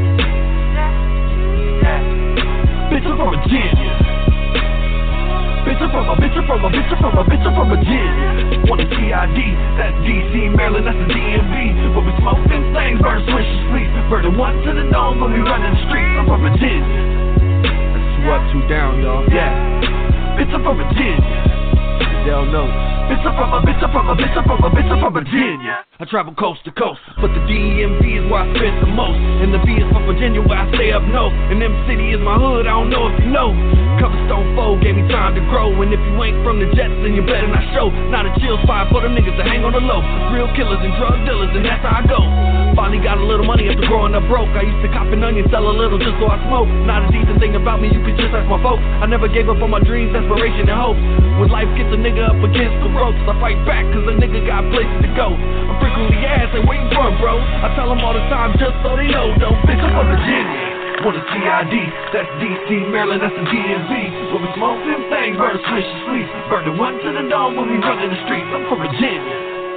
Bitch, I'm from Virginia. Bitch, I'm from a, bitch, I'm from a, bitch, I'm from a, bitch, I'm from Virginia. Want a C I D, that's D C, Maryland, that's the D M V. When we smoke them things, burn, swish, and sleep. Burn the one to the dawn when we run in the streets. I'm from Virginia. That's two up, two down, y'all. Yeah. Bitch, I'm from Virginia. Y'all know. Bitch, I'm from a, bitch, I'm from a, bitch, I'm from a, bitch, I'm from Virginia. I travel coast to coast, but the D M V is where I spend the most. And the V is for Virginia where I stay up north. And M City is my hood, I don't know if you know. Coverstone four gave me time to grow. And if you ain't from the Jets, then you better not show. Not a chill spot for them niggas to hang on the low. Real killers and drug dealers, and that's how I go. Finally got a little money after growing up broke. I used to cop an onion, sell a little just so I smoke. Not a decent thing about me, you could just ask my folks. I never gave up on my dreams, aspiration, and hopes. When life gets a nigga up against the ropes, I fight back cause a nigga got places to go. I'm frequently asked, hey, where you from, bro? I tell them all the time just so they know, though. Bitch, I'm from Virginia. Want a C I D, that's D C, Maryland, that's the D M V. When we smoke them things, burn, swish, and sleep. Burn the one to the dawn when we run in the streets. I'm from Virginia.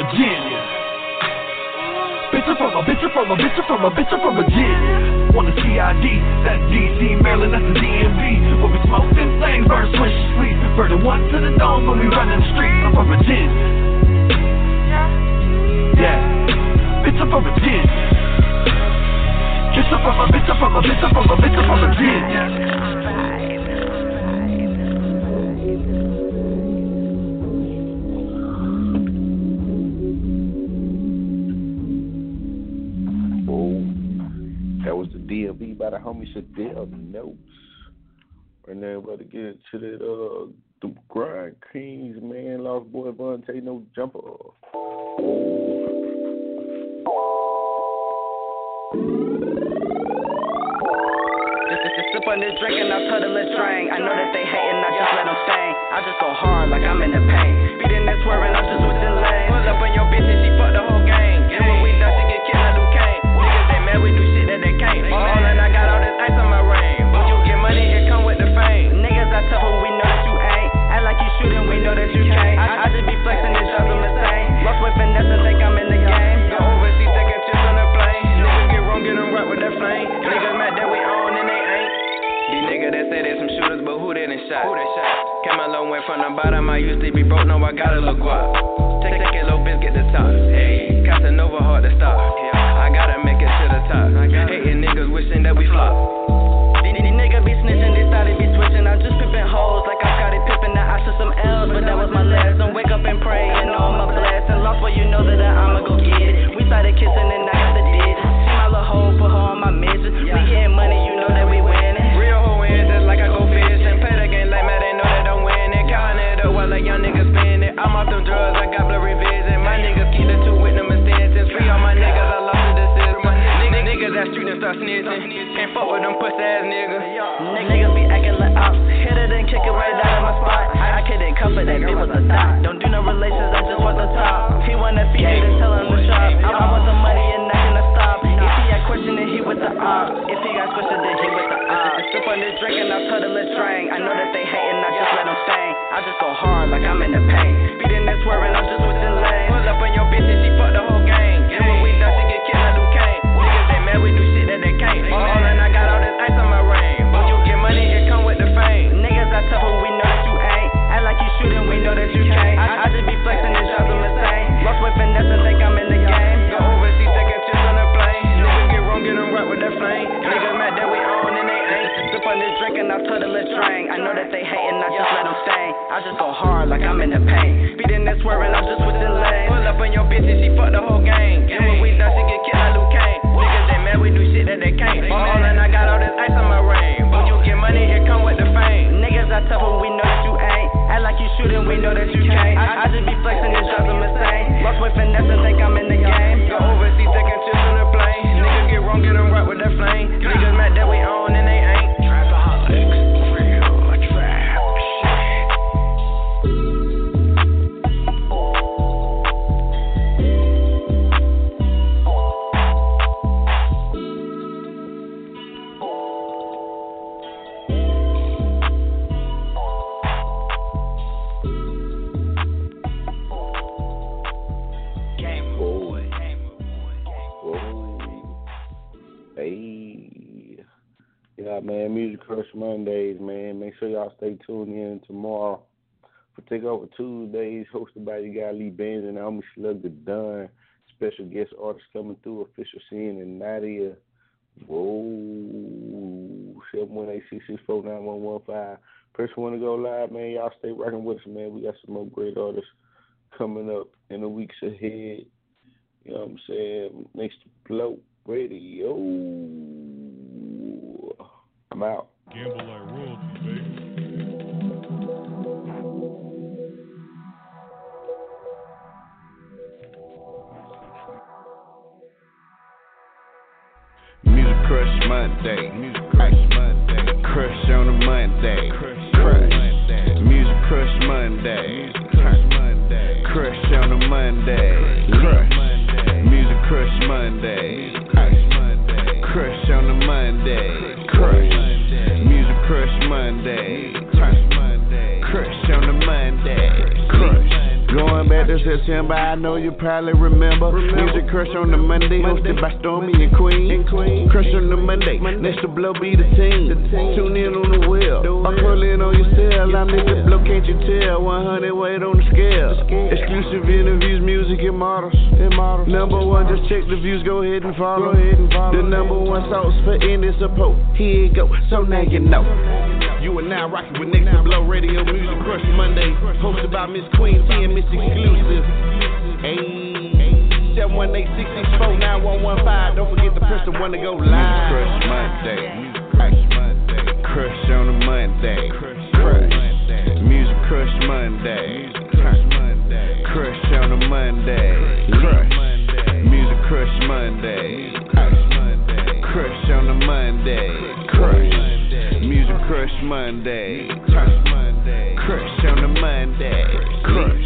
Virginia. Bitch, I'm from a, bitch, I'm from a, bitch, I'm from a, bitch, I'm from Virginia. On the C I D, that's D C, Maryland, that's the D M V. Where we smoke them things, burn when she sleep. Burn one to the dome when we run in the street. I'm from Virginia. Yeah, bitch, I'm from Virginia. Bitch, I'm from a, bitch, I'm from a, bitch, I'm from a, bitch, I'm from Virginia. D M V by the homie Shadell Notes. And then about to get into that uh the grind kings, man. Lost boy Vontae, no jumper. Just sip on this drink and I cut a little drain. I know that they hating, I just let them stain. I just go hard like I'm in the pain. Speeding and swerving, I'm just switching lanes. Pull up on your bitch and she fuck the whole gang. And when we done, she get killed like Luke Kane. Niggas they mad, we do shit that they can't. All and I got all this ice on my ring. When you get money, it come with the fame. Niggas I tough, but we know that you ain't. Act like you shooting, we know that you can't. I, I just be flexing and drop them the same. Lost with finesse and think I'm in the game. Go overseas, taking trips on the plane. Niggas get wrong, get them right with that flame. Niggas mad that we on and they ain't. These niggas that say they some shooters, but who they done shot? Who they shot? Came a long way from the bottom, I used to be broke, now I got a little guap. Take, take it, little bitch, get the top. Hey, Casanova hard to stop. I gotta make it to the top. Hating niggas wishing that we flop. These, these niggas be snitching, they started be switching. I'm just pimping hoes like I Scottie Pippen. Now I took some L's, but that was my last. Don't wake up and pray and all my blast. And lost, but you know that I'ma go get it. We started kissing and I got the digits. See my little hoe, put her on my midget. We getting money, you know that we winning. Real hoe in, just like I go fishing. Play the game like man, they know that I'm winning. Counting it up while like young niggas spend it. I'm off them drugs, I got blurry vision. My niggas keep the two with them extensions. Free all my niggas, I lost to the system. Niggas that street and start snitching. Can't fuck with them pussy ass niggas. Niggas be acting like ops. Hit it and kick it right out of my spot. I couldn't comfort that bitch with a dot. Don't do no relations, I just want the top. He want that feature, then tell him to shop. I want the money and not gonna stop. If he got questioning, he with the ops. If he got questioned, then he with the ops. Sip on this drink and I cut a little train. I know that they hating, I just let them stain. I just go hard like I'm in the pain. Speeding and swerving, I'm just switching lanes. Pull up on your bitch and she fuck the whole gang. And when we done, she get killed like Luke Kane. Niggas they mad, we do shit that they can't. All and I got all this ice on my ring. When you get money, it come with the fame. Niggas I tough, but we know that you ain't. Act like you shooting, we know that you can't. I, I just be flexing and drop them the same. Lost with finesse and think I'm in the game. Go overseas, taking trips on the plane. Niggas get wrong, get them right with that flame. Niggas mad that we on and they ain't. Sip on this drink and I cut a little train. I know that they hating, I just let them stain. I just go hard like I'm in the pain. Speeding and swerving, I'm just switching lanes. Pull up on your bitch and she fuck the whole gang. And when we done, she get killed like Luke Kane. Niggas they mad, we do shit that they can't. All and I got all this ice on my ring. When you get money, it come with the fame. Niggas I tough, but we know that you ain't. Act like you shooting, we know that you can't. I, I just be flexing and drop them the same. Lost with finesse and think I'm in the game. Go overseas, taking trips on the plane. Niggas get wrong, get them right with that flame. Niggas mad that we on and they ain't. Man, Music Crush Mondays, man. Make sure y'all stay tuned in tomorrow for Takeover Tuesdays, hosted by your guy Lee Benz and Homie Slug the Dunn. Special guest artists coming through, Official Scene and Nadia. Whoa, seven one eight, six six four, nine one one five. Person want to go live, man. Y'all stay rocking with us, man. We got some more great artists coming up in the weeks ahead. You know what I'm saying? Next to Blow Radio. I'm out. Gamble like royalty, baby. Music Crush Monday. Music Crush Monday. Crush on a Monday. Crush. Music Crush Monday. Crush Crush on a Monday. Crush. Music Crush Monday. Crush on a Monday. Crush. Music Crush Monday. Crush on a Monday. Crush. Going back It's September, I know you probably remember. Music Crush on the Monday, hosted by Stormy and Queen. Crush on the Monday, next to Blow be the team. Tune in on the wheel, I'm pulling on your cell. I'm Mister Blow, can't you tell? one hundred weight on the scale. Exclusive interviews, music and models. Number one, just check the views, go ahead and follow. The number one source for any support. Here it go, so now you know. You are now rocking with Next to Blow Radio Music Crush Monday, hosted by Miss Queen T and Miss Exclusive. Hey, seven one eight, six six four, nine one one five. Don't forget to press the one to go live. Music Crush Monday, Crush Monday, Crush on a Monday, Crush, Music Crush Monday, Crush Monday, Crush on a Monday, Crush, Music Crush Monday, Crush Monday, Crush on a Monday, Crush. Music Crush Monday, Crush Monday, Crush on a Monday, Crush.